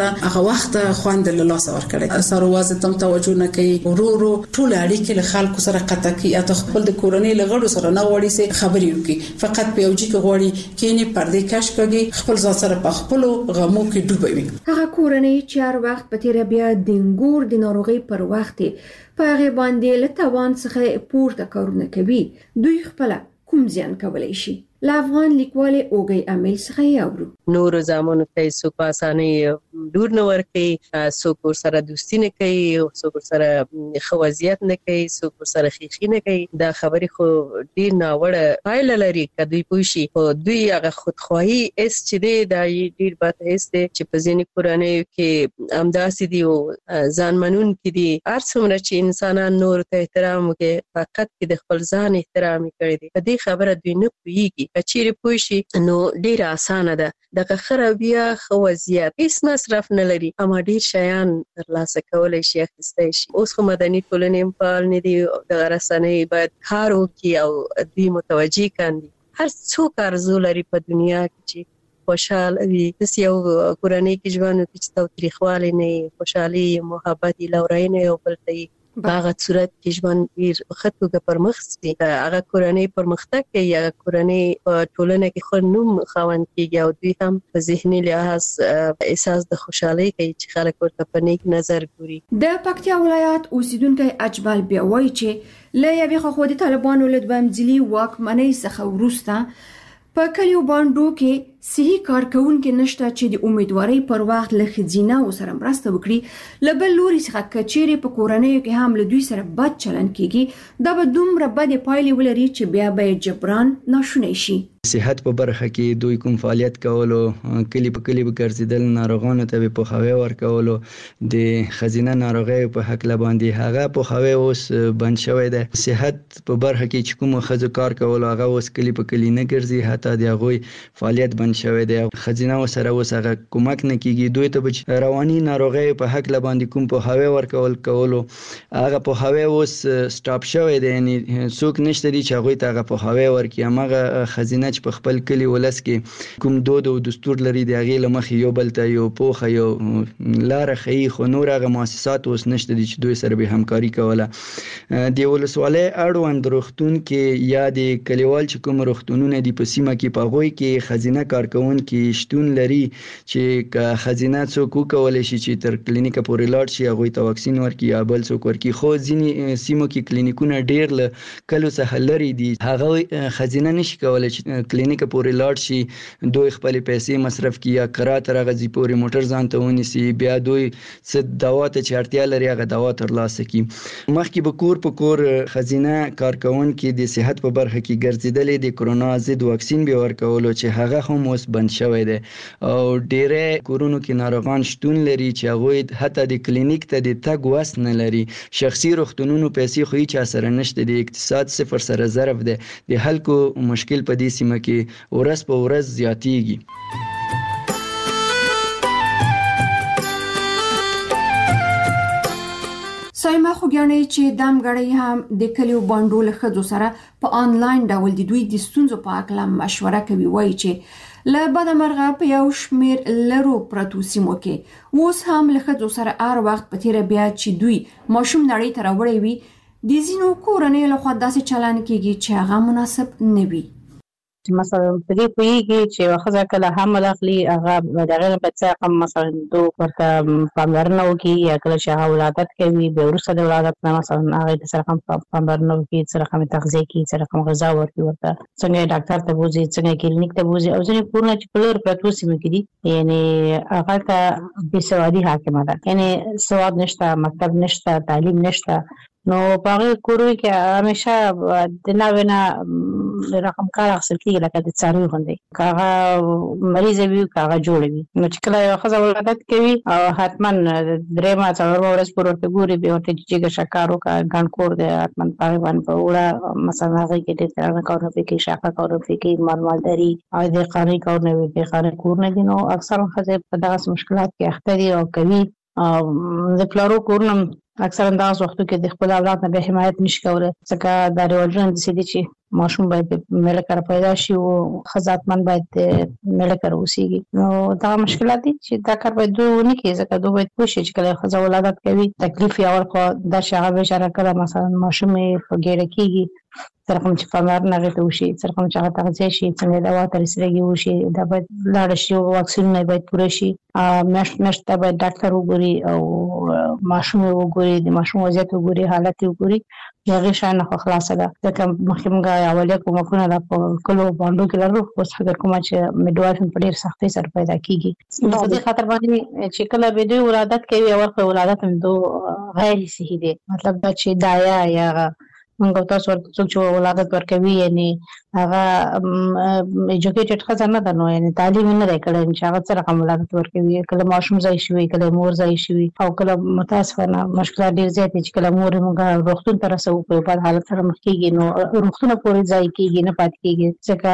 ته هغه وخت خوند له لاس ور کړی سره واز تم توجه نه کوي ورورو ټول اړیکې له خلکو سره قطع کی اته خپل د کورنۍ لغړو سره نه وړي سي خبري وکي فقط په یوجي کې غوړي کینی پردې کش کوي خپل ځان سره په خپل غمو کې ډوبوي.
هغه کورنۍ چې هر وخت په تیر بیا د انګور د ناروغي پر وخت په هغه باندې له توان څخه پورته کارونه کوي دوی خپل کوم ځان کولای شي. لا افغان لیکوال اوګي امیل څخه یاورو.
نور زامنو ته څوک اسانه دور نه ورکي څوک سره دوستی نه کوي څوک سره خوازیت نه کوي څوک سره خېخي نه کوي دا خبرې خو ډیر ناوړه پایله لري کدی پوښي او دوی هغه خودخواهی اس چې دی دا ډیر بد اس دی چې په ځینې کورنۍ کې امداسي دی او ځان منون کې دی ارڅومره چې انسانان نور ته احترام کوي فقط کې د خپل ځان احترام کوي دی په دې خبره دوی نه پوهیږي کچېره پوښي نو ډیر اسانه ده د خرابیا خوازیت هیڅ مصرف نه لري اما ډیر شیان ترلاسه کولای شي اخیستای شي. اوس خو مدني ټولنې په اړه نه دی د رسنۍ باید کار وکړي او دوی متوجي کاندي هر څوک ارزو لري په دنیا کې چې خوشاله وي د یو کورنۍ کې ژوند کې چې تاریخوالي نه خوشحالي محبت لورینه او بلته باغ صورت کې ژوند ډیر خطوګه پرمخ سي هغه کورنۍ پرمختګ کوي هغه کورنۍ په ټولنه کې خو نوم خوند کیږي او دوی هم په ذهني لحاظ احساس د خوشحالي کوي چې خلک ورته په نیک نظر ګوري.
د پکتیا ولایت اوسیدونکو اجمل بیا وایي چې له یوې خوا د طالبانو له دوامځلي واکمنۍ څخه وروسته په کلیو باندو کې صحیح کارکونکو نشته چې د امیدواري پر وخت له خزینه او سره مرسته وکړي لبل لوري څخه کچېره په کورنۍ کې هم له دوی سره بد چلن کیږي دا به دومره بد پایلې ولري چې بیا به جبران ناشونی شي.
صحت په برخه کې دوی کوم فعالیت کولو کلی په کلی به ګرځیدل ناروغانو ته په خوي ورکولو د خزینه ناروغي په حق لباندې هغه په خوي اوس بند شوی دی. صحت په برخه کې چې کوم خزو کار کولو هغه اوس کلی په کلی نه ګرځي حتی د هغه فعالیت بند شوی دی. خزینه سره اوس هغه کومک نه کیږي دوی ته رواني ناروغي په حق لباندې کوم په خوي ورکول کولو هغه په خوي اوس سټاپ شوی دی یعنی څوک نشته چې هغه ته هغه په خوي ورکي هغه خزینه چې په خپل کلی ولس کې کوم دود او دستور لري د هغه لمخ یو بل ته یو پوخه یو لار خي خو نور هغه مؤسسات اوس نشته چې دوی سره به همکاري کوله. د ولسوالۍ اړوند روغتون کې یا د کلیوال چې کوم روغتونونه دی په سیمه کې پاغوي کې خزینه کارکون کې شتون لري چې خزینه څوک کولای شي چې تر کلینیک پورې لاړ شي هغه ته واکسین ورکړي یا بل څوک ورکړي خو ځینې سیمو کې کلینیکونه ډیر ل کلو څخه لري دي هغه خزینه نشي کولای چې کلینیک پورې لاړ شي دوی خپل پیسې مصرف کړي یا کرا تر غزي پورې موټر ځان ته ونیسي بیا دوی څه دوا ته چارتیا لري هغه دوا تر لاسه کی مخکې به کور په کور خزینه کارکون کې د صحت په برخه کې ګرځیدلې د کرونا ضد واکسین به ورکولو چې هغه هم اوس بند شوی دی او ډېر کورونو کې ناروغان شتون لري چې هغه حتی د کلینیک ته د تګ وس نه لري شخصي روغتونونو پیسې خو هیڅ سره نشته د اقتصاد صفر سره ضرب دی د خلکو مشکل په دې سیمه کې ورځ په ورځ زیاتیږي.
سایما خو ګڼي چې دم غړي هم د کلیو باندو له خځو سره په آنلاین ډول د دوی د ستونزو په اړه مشوره کوي وایي چې له بده مرغه په یو شمیر لرو پرتو سیمو کې اوس هم له خځو سره هر وخت په تیر بیا چې دوی ماشوم نړۍ ته راوړي وي د ځینو کورنۍ له خوا داسې چلن کیږي چې هغه مناسب نه وي.
مثلا په دې کوي چې واخذ کله حمل اخلي هغه د غیر بچا مثلا دوه ورته پاملرنه وکي یا کله چې هغه ولادت کوي به ورسره د ولادت نه مثلا هغه د سره پاملرنه وکي سره کوم تغذیه کوي سره کوم غذا ورکوي ورته څنګه ډاکټر ته بوزي څنګه کلینیک ته بوزي او ځینې کورونه چې په لور پرتو سیمه کې دي یعنی هغه ته د سوادي حاکمه ده یعنی سواد نشته مکتب نشته تعلیم نشته نو په کورو کې همیشه د ناوینه رقم کار اخیستل کېږي لکه د څاروي غوندې کاغه مریض وي کاغه جوړ وي نو چې کله یو ښځه ولادت کوي او حتما درېیمه څلورمه ورځ پورې ورته ګوري بیا ورته جګه شکر وکړه ګڼ کور دی حتما په هغې باندې په وړه مثلا هغې کې ډېر ترانه کارونه پرې کوي شاخه کارونه پرې کوي مالمالداري او دهقاني کارونه وي دهقاني کورونه دي نو اکثره ښځې په دغسې مشکلات کې اخته دي او کوي د پلارو کورونه اکثرا دغه وختو کې د خپل اولاد نه به حمایت نشي کولای ځکه دا رواجونه داسې دي چې ماشوم باید ملک را پیدا شي او خزاتمن باید ملک را وسیږي. نو دا مشکلات دي چې دا کار باید دوی ونه کړي، ځکه دوی باید پوه شي چې کله ښځه ولادت کوي تکلیف یې اول خو دا چې هغه بېچاره کله مثلا ماشوم یې په ګېډه کېږي تر کوم چې پاملرنه هغې ته وشي، تر کوم چې هغه تغذیه شي، څنګه دوا ته رسېدګي وشي، دا باید لاړه شي او واکسینونه باید پوره شي. میاشت میاشت ته باید ډاکټر وګوري او ماشوم یې وګوري، د ماشوم وضعیت وګوري، حالت یې وګوري. د هغې شیان نه خو خلاصه ده، ځکه مخکې موږ اولیه کومکونه دا په کلو بانډو کې لرو، اوس فکر کوم چې میډوایف په ډېر سختۍ سره پیدا کېږي. نو په دې خاطر باندې چې کله به دوی ولادت کوي اول خو ولادت هم دو غیر صحي دی، مطلب دا چې دایا یا موږ تاسو ورته څوک چې ولادت ورکوي یعنی هغه ایجوکیټډ ښځه نه ده، نو یعنی تعلیم نه دی کړی چې هغه څه رقم ولادت ورکوي. کله ماشوم ځای شوي، کله مور ځای شوي، او کله متاسفانه مشکلات ډېر زیات دي چې کله مور موږ روغتون ته رسوو په بد حالت سره مخ کېږي، نو روغتونه پورې ځای کېږي نه پاتې کېږي، ځکه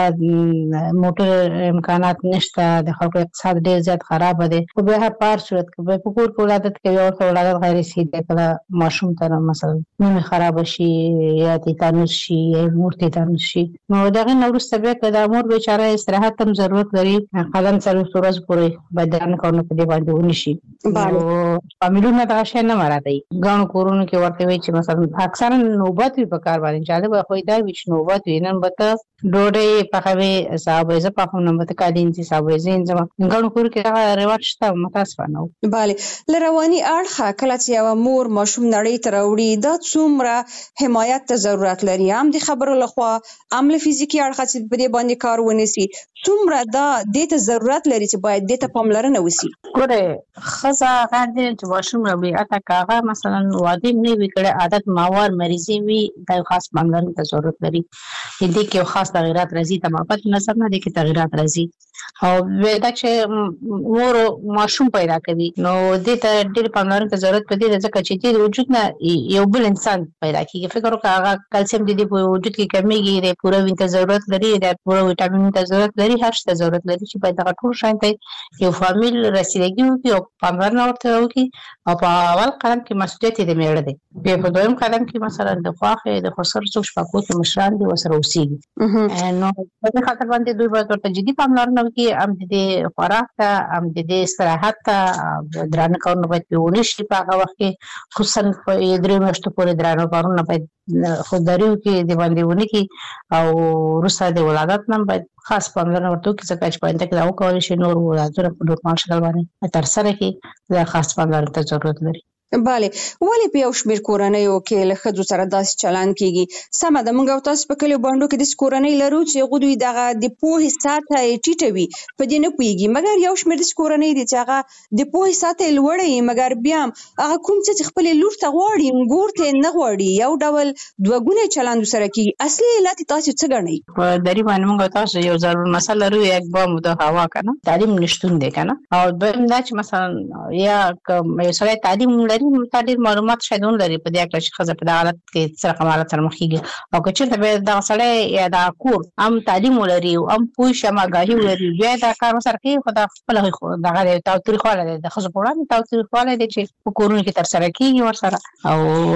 موټر امکانات نشته، د خلکو اقتصاد ډېر زیات خرابه دی. خو بیا په هر صورت کې په کور کې ولادت کوي او ولادت غیر صحي دی، کله ماشوم ته مثلا نومې خرابه شي یا تیتانوس شي یا مور تیتانوس شي، نو دغه نه وروسته بیا که د مور بیچاره استراحت هم ضرورت لري، قلم څلوېښت ورځې پورې باید درانه کارونه په دې باندې ونشي. نو فامیلونه دغه شی نه مراعاتوي. ګڼو کورونو کې ورته وایي چې مثلا اکثرا نوبت وي په کار باندې، جالبه خو دا وي چې نوبت وي، نن به ته ډوډۍ پخوې صاحب زه پخوم، نن به ته کالي انځي صاحب زه انځم. ګڼو کورو کې دغه رواج شته، متاسفانه.
بله، له رواني اړخه کله چې یوه مور ماشوم نړۍ ته راوړي دا څومره حمایت ته ضرورت لري، هم د خبرو لخوا هم له فزیکي اړخه چې په دې باندې کار ونیسي، څومره دا دې ته ضرورت لري چې باید دې ته پاملرنه وشي؟
ګوره ښځه غیر دی چې ماشوم راوړي، حتی که هغه مثلا واده نه وي کړی، عادت ماوار مریضي وي، دا یو خاص پاملرنې ته ضرورت لري. دې کې یو خاص تغیرات راځي، د محبت نظر نه دې کې تغیرات راځي. او دا چې مور ماشوم پیدا کوي نو دې ته ډېر پاملرنې ته ضرورت پدې ده، ځکه چې دې وجود نه یو بل انسان پیدا کېږي. فکر وکړه هغه کلسیم د دې په وجود کې کمیږي، د پوره وینې ته ضرورت لري، د پوره ویټامین ته ضرورت لري، هر څه ته ضرورت لري چې باید دغه ټول شیان ته یو فامیل رسیدګي وکړي او پاملرنه ورته وکړي. او په اول قدم کې مسؤلیت یې د مېړه دی، بیا په دویم قدم کې مثلا د خواښې د خسر څوک شپه کور کې مشران دي ورسره اوسېږي. نو په دې خاطر باندې دوی باید ورته جدي پاملرنه وکړي، هم د دې خوراک ته، هم د دې استراحت ته، درانه کارونه باید پرې ونه شي په هغه وخت کې، خصوصا په درېیو میاشتو پورې درانه کارونه باید خودداري وکړي، د باندې ونه کړي، او وروسته د ولادت نه باید خاص پاملرنه ورته وکړي، ځکه چې په آینده کې دا وکولی شي نور ولادتونه په نورمال شکل باندې ترسره کړي. دا خاص پاملرنې ته ضرورت لري.
بله، ولې په یو شمېر کورنیو کې له ښځو سره داسې چلند کېږي؟ سمه ده، موږ او تاسو په کلیو بانډو کې داسې کورنۍ لرو چې هغوی دوی دغه د پوهې سطحه یې ټیټه وي، په دې نه پوهېږي، مګر یو شمېر داسې کورنۍ دي چې هغه د پوهې سطحه یې لوړه وي، مګر بیا هم هغه کوم څه چې خپلې لور ته غواړي ګور ته یې نه غواړي، یو ډول دوه ګونی چلند ورسره کېږي. اصلي علت یې تاسو څه ګڼئ؟
په دري باندې موږ او تاسو یو ضرور مسله لرو، یک بام د هوا که نه تعلیم نشتون دی که نه، او دویم دا چې مثلا یا یو سړی تعلیم لري تا ډېر معلومات شاید ونه لري په دې هکله چې ښځه په دغه حالت کې څه رقم حالت سره مخ کېږي، او که چېرته بیا دغه سړی یا دغه کور هم تعلیم ولري هم پوه شي هم آګاهي ولري، بیا دا کار ورسره کوي، خو دا خپله دغه دی تاوتریخوالی دی، د ښځو په وړاندې تاوتریخوالی دی چې په کورونو کې ترسره کېږي ورسره، او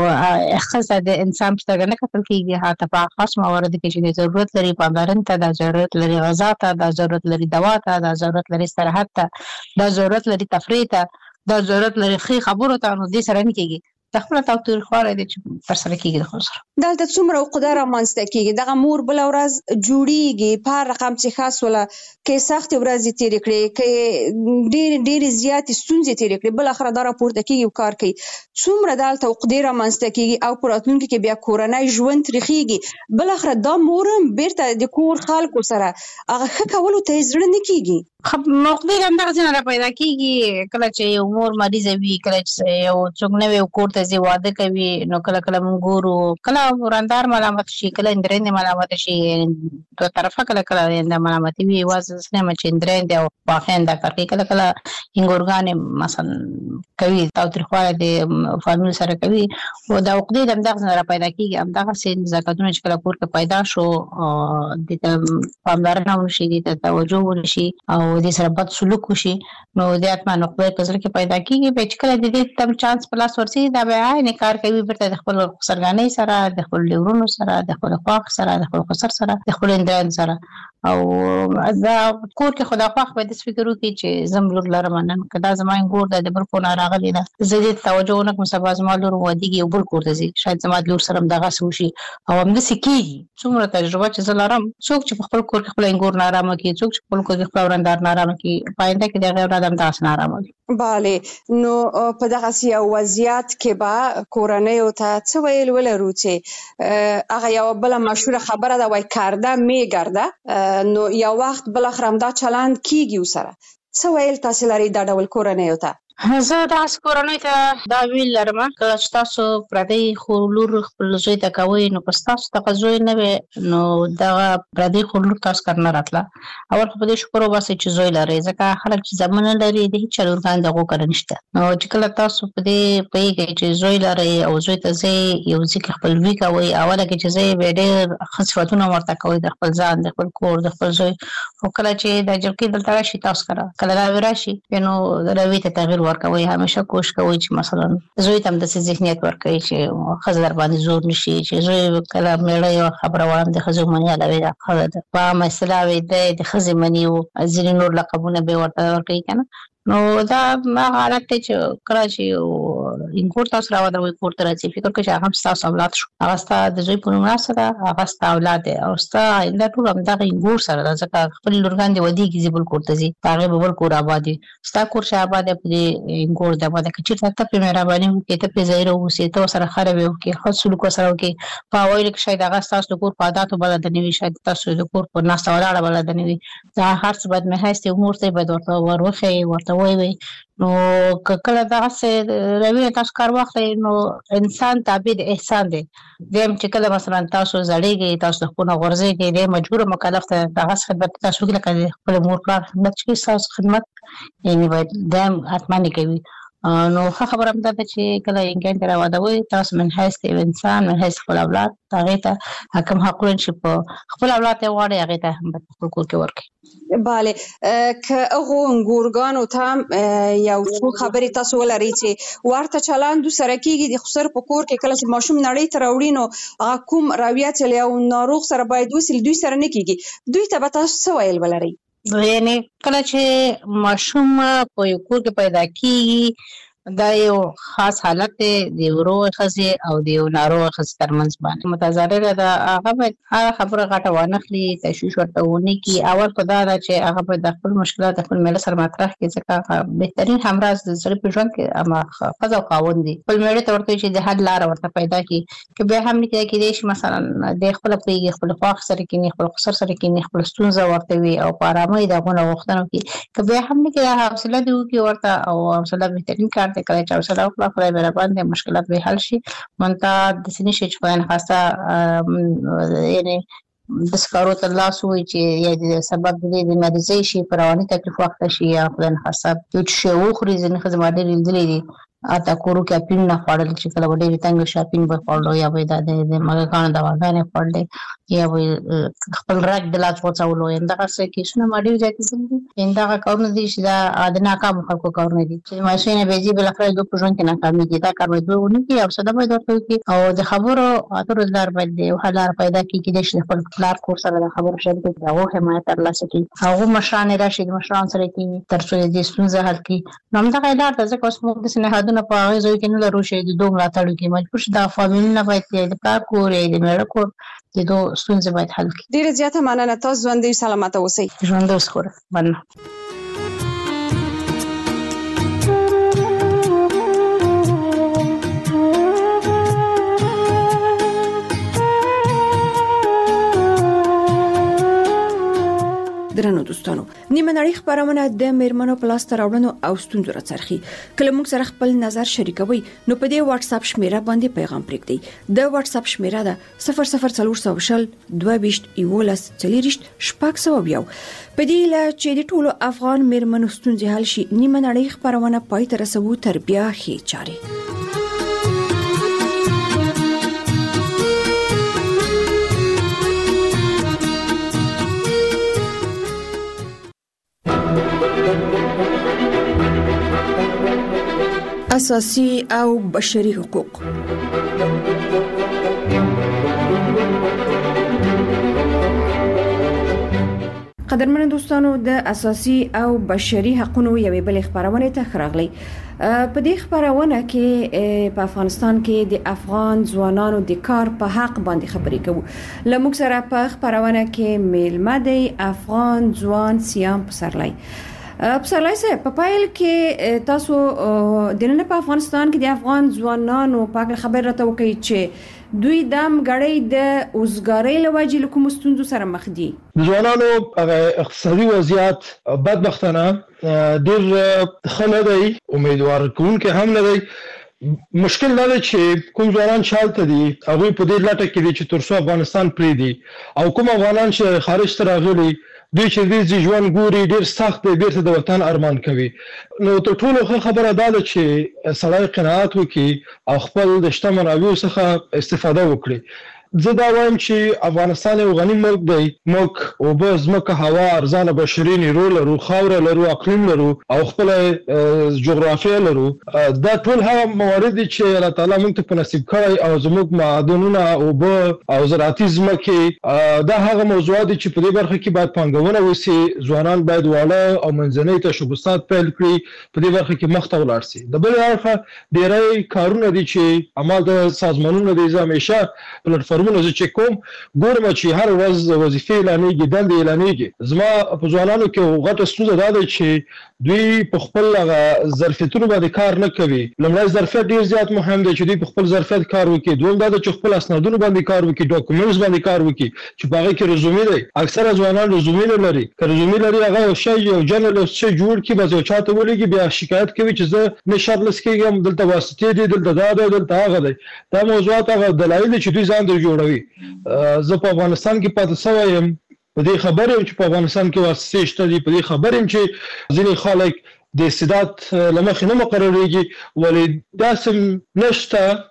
ښځه د انسان په سترګه نه کتل کېږي، حتی په خاص مواردو کې چې د ضرورت لري پاملرنې ته، دا ضرورت لري غذا ته، دا ضرورت لري دوا ته، دا ضرورت لري استراحت ته، دا ضرورت لري تفریح ته، دا ضرورت لري ښې خبرو ته، نو دې سره نه کېږي. د خپله تاوتریخوالی دی چې ترسره کېږي د ښځو سره.
دلته څومره عقده رامنځته کېږي، دغه مور بله ورځ جوړېږي په هر رقم چې ښه سوله، که یې سختې ورځې تېرې کړې، که یې ډېرې ډېرې زیاتې ستونزې تېرې کړې، بالاخره دا راپورته کېږي او کار کوي. څومره دلته عقدې رامنځته کېږي او په راتلونکي کې بیا کورنی ژوند تریخېږي، بالاخره دا مور هم بېرته د کور خلکو سره هغه ښه کولو ته یې زړه نه کېږي.
عقدې همدغسې نه را پیدا کېږي، کله چې یو مور مریضه وي، کله چې یو څوک نوی کور ته ځي واده کوي، نو کله کله موږ ګورو کله ورندار ملامت شي، کله اندرېندې ملامت شي، دوه طرفه کله کله ملامتي وي، یوازې زه نه یم چې اندرېندې او واقعا دا کار کوي، کله کله انګورګانې مثلا کوي، تاوتریخوالی د فامیل سره کوي، او دا عقدې د همدغسې نه را پیدا کېږي. همدغسې نزاکتونه چې کله کور کې پیدا شو، دې ته پاملرنه ونشي، دې ته توجه ونشي، او دې سره بد سلوک وشي، نو د حتما عقده په زړه کې پیدا کېږي. بیا چې کله د دې تم چانس په لاس ورسي، دا به نه کار کوي برته د خپل سرګانۍ سره د خپل ډیورونو سره د خپل خواخ سره د خپل خسر سره د خپل اندان سره او دا کور کې خدا خواخ به د فکرو کې چې زملور لرم نن کدا زماین ګور د بل کو نه راغلی ده زه دې توجه نه کوم سبا زما لور ودیږي او بل کور ته ځي شاید زما لور سره دغه سوشي او هم د سکیږي څومره تجربه چې زلارم څوک چې خپل کور کې خپل انګور نارامه کی څوک چې خپل کور کې خپل ورندار نارامه کی پاینده کې دغه اولاد تاسو نارامه کی
bale نو په دغه سیاسي وضعیت کې به کورنۍ او ته څه ویل ولرو چې هغه یو بل مشهور خبره ده وای کارده میګرده نو یو وخت بل اخرام دا چلند کیږي وسره څه ویل تاسو لري دا ډول کورنۍ او ته
زه دا کورنۍ ته دا ویل لرم کله چې تاسو پردي خلور خپل زوی ته کوي نو تاسو ته زوی نه وي نو دا پردي خلور تاسو کارنه راتله اول په دې شکر وباسي چې زوی لري ځکه خلک چې زمونه لري د هیڅ لورګان دغه کار نشته نو چې کله تاسو په دې پیږي چې زوی لري او زوی ته زی یو ځکه خپل وی کوي اوله کې چې زی به ډېر خصوصونه ورته کوي د خپل ځان د خپل کور د خپل زوی او کله چې د جلکی دلته راشي تاسو کړه کله دا وراشي نو روي ته تغیر ورکوي همیشه کوشش کوي چې مثلا زوی تم د ذهنیت ورکوي چې خزر باندې زور نشي چې زوی کله مړ یو خبره وړم د خزو منی علاوه دا خبره په مسله وي د خزې منی او ځینې نور لقبونه به ورته ورکوي کنه نو دا ما حالت چې کله چې انګور تاسو راو دروي کور ته راځي فکر کوي چې هغه تاسو اولاد شو هغه ستاسو د زوی په نوم سره هغه ستاسو اولاد او ستاسو انده ټول هم دغه انګور سره ځکه خپل لورګان دی ودی کې زبل کور ته ځي هغه به ول کور آبادی ستاسو کور شه آباد په انګور د آباد کې چې تاسو په مهرباني کې ته په ځای راوسی ته سره خراب یو کې خاص سلوک سره کې په وایل کې شاید هغه تاسو کور په عادت بلد نه وي شاید تاسو د کور په ناسته ولاړه بلد نه وي دا هر څه باید مه هسته امور ته باید ورته وروخه ورته وي وي نو کله دا څه روي تاسو کار وخت نو انسان تابع د احسان دی دیم چې کله مثلا تاسو زړیږي تاسو خپل غرضه کې د مجبور مکلف ته دغه خدمت تاسو کې لکه خپل مور پلار خدمت کې تاسو خدمت یعنی باید دیم اتمنه کوي نو خبره هم ده چې کله انګان تر واده تاسو من حیث انسان من حیث خپل اولاد هغه ته حکم حقوق شي په خپل اولاد ته وړي هغه ته هم په کور کې ورکي
bale که هغه انګورګانو ته یو څو خبرې تاسو ولري چې ورته چلند سره کیږي د خسر په کور کې کله چې ماشوم نړۍ ته راوړي نو هغه کوم راویات له یو ناروغ سره باید وسیل دوی سره نه کیږي دوی ته به تاسو څه ویل ولري
یعنی کله چې ماشوم په یو کور کې پیدا کیږي دا یو خاص حالت دی د ورو خزې او د ناروغ خزې ترمنځ باندې متضرره ده هغه به هر خبره غټه ونخلي تشویش ورته ونه کی اول خدا دا چې هغه په د خپل مشکلات خپل مل سره مطرح کړي ځکه بهترین همراز د سره په ژوند کې اما خزه او خاوند دي خپل مړ ته ورته چې د حل لار ورته پیدا کی چې به هم نه کې شي مثلا د خپل پیږي خپل خواخ سره کې خپل خسر سره کې خپل ستونزه ورته وي او په آرامۍ دغه وختونو کې چې به هم نه کې حوصله دی او ورته او حوصله بهترین کار ته کوي چې حوصله او خپل به باندې مشکلات به حل شي مونته د سینې شي چې په خاصه یعنی د سکارو ته لاس وي چې یا د سبب د مریضۍ شي پرواني تکلیف وخت شي یا خپل خاصه چې شی وخوري ځنه خدمات لري دي اته کورو کې اپین نه خړل چې کله وړي وتنګ شاپینګ به خړلو یا به د مګه کان دا وغانه خړل یا به خپل راک د لاس وڅولو انده څه کې شنو ماډي ځکه چې انده کارونه دي چې دا ادنا کار خلکو کارونه دي چې ماشینه به جی بل خپل د پروژن کې ناکامي دي دا کار به دوه کې او صدا به درته کې او د خبرو اتر دار باندې او حلار پیدا کی کې د خپل پلار کور سره د خبرو شریک دي او حمایت ترلاسه کی هغه مشران راشي مشران سره کې تر څو دې ستونزه حل کی نو دا غیلار د ځکه اوس موږ د سنه نه په هغه ځای کې نه لرو شي د دوه ملاتړ کې مجبور شي د فامیل نه باید د پلار کور د مېړه کور د دوه ستونزې باید حل کړي
ډیره زیاته مننه تاسو ژوندۍ سلامت اوسئ
ژوند اوس خور مننه
درنو دوستانو نیمه نړۍ خبرونه د میرمنو پلاس تر راوړنو او ستونزو راڅرخي کله موږ سره خپل نظر شریکوي نو په دې واتس اپ شمیره باندې پیغام پرېږدئ د واتس اپ شمیره ده صفر صفر څلور شل دوه بیشت یولس چلیریشت شپږ سوه یو په دې لا چې د ټولو افغان میرمنو ستونزې حل شي نیمه نړۍ خبرونه پای ته رسوو تر بیا هي چاري اساسي او بشري حقوق. قدرمن دوستانو د اساسي او بشري حقوقو یوې بل خبرونه ته خراغلي. په دې خبرونه کې په افغانستان کې د افغان ځوانانو د کار په حق باندې خبرې کوو. لموږ سره په خبرونه کې میلمه دی افغان ځوان سیام پسرلی. پسرلی صاحب په پایل کې تاسو د نن په افغانستان کې د افغان ځوانانو په اړه خبر راته وکړئ چې دوی دم غړې د اوسګارۍ لوجې له کوم ستونزو سره مخ دي.
د ځوانانو اقتصادي وضعیت بدبختانه ډېر ښه نه دی، امیدوار کوونکی هم نه دی. مشکل دا دی چې کوم ځوانان شالته دي هغوی په دې لټه کې دي چې تر څو افغانستان پرېږدي، او کوم افغانان چې خارج ته راغلي دوی چې دې ژوند ګوري ډېر سخت دی، بیرته د وطن ارمان کوي. نو تر ټولو ښه خبره دا ده چې سړی قناعت وکړي او خپل د شته منابعو څخه استفاده وکړي. زه دا وایم چې افغانستان یو غني ملک دی، موږ اوبه، ځمکه، هوا، ارزانه بشري نیرو لرو، خاوره لرو، اقلیم لرو او خپله جغرافیه لرو. دا ټول هغه موارد دي چې الله تعالی موږ ته په نصیب کړی، او زموږ معدنونه، اوبه او زراعتي ځمکې، دا هغه موضوعات دي چې په دې برخه کې باید پانګونه وشي. ځوانان باید واړه او منځني تشبثات پیل کړي، په دې برخه کې مخ ته ولاړ شي. د بل اړخه ډېری کارونه دي چې عمل د سازمانونو دي. زه همیشه پلیټفارم زه چې کوم ګورم چې هر ورځ وظیفې اعلانېږي، دندې اعلانېږي. زما په ځوانانو کې غټه ستونزه دا ده چې دوی په خپل ظرفیتونو باندې کار نه کوي. لومړی ظرفیت ډېر زیات مهم دی چې دوی په خپل ظرفیت کار وکړي. دویم دا ده چې خپل اسنادونو باندې کار وکړي، ډاکومنټس باندې کار وکړي چې په هغه کې رزومې دی. اکثره ځوانان رزومې نه لري، که رزومې لري هغه یو شی یو جنرال یو څه جوړ کړي، بس یو چاته ولېږي، بیا شکایت کوي چې زه نه شرلس کېږم، دلته واسطې دي، دلته دا دی، دلته هغه دی. دا موضوعات هغه دلایل دي چې دوی ځان ته جوړوي. زه په افغانستان کې پاتې شوی یم، په دې خبر یم چې په افغانستان کې واسطې شته دي، په دې خبر یم چې ځینې خلک د استعداد له مخې نه مقرریږي، ولې داسې نشته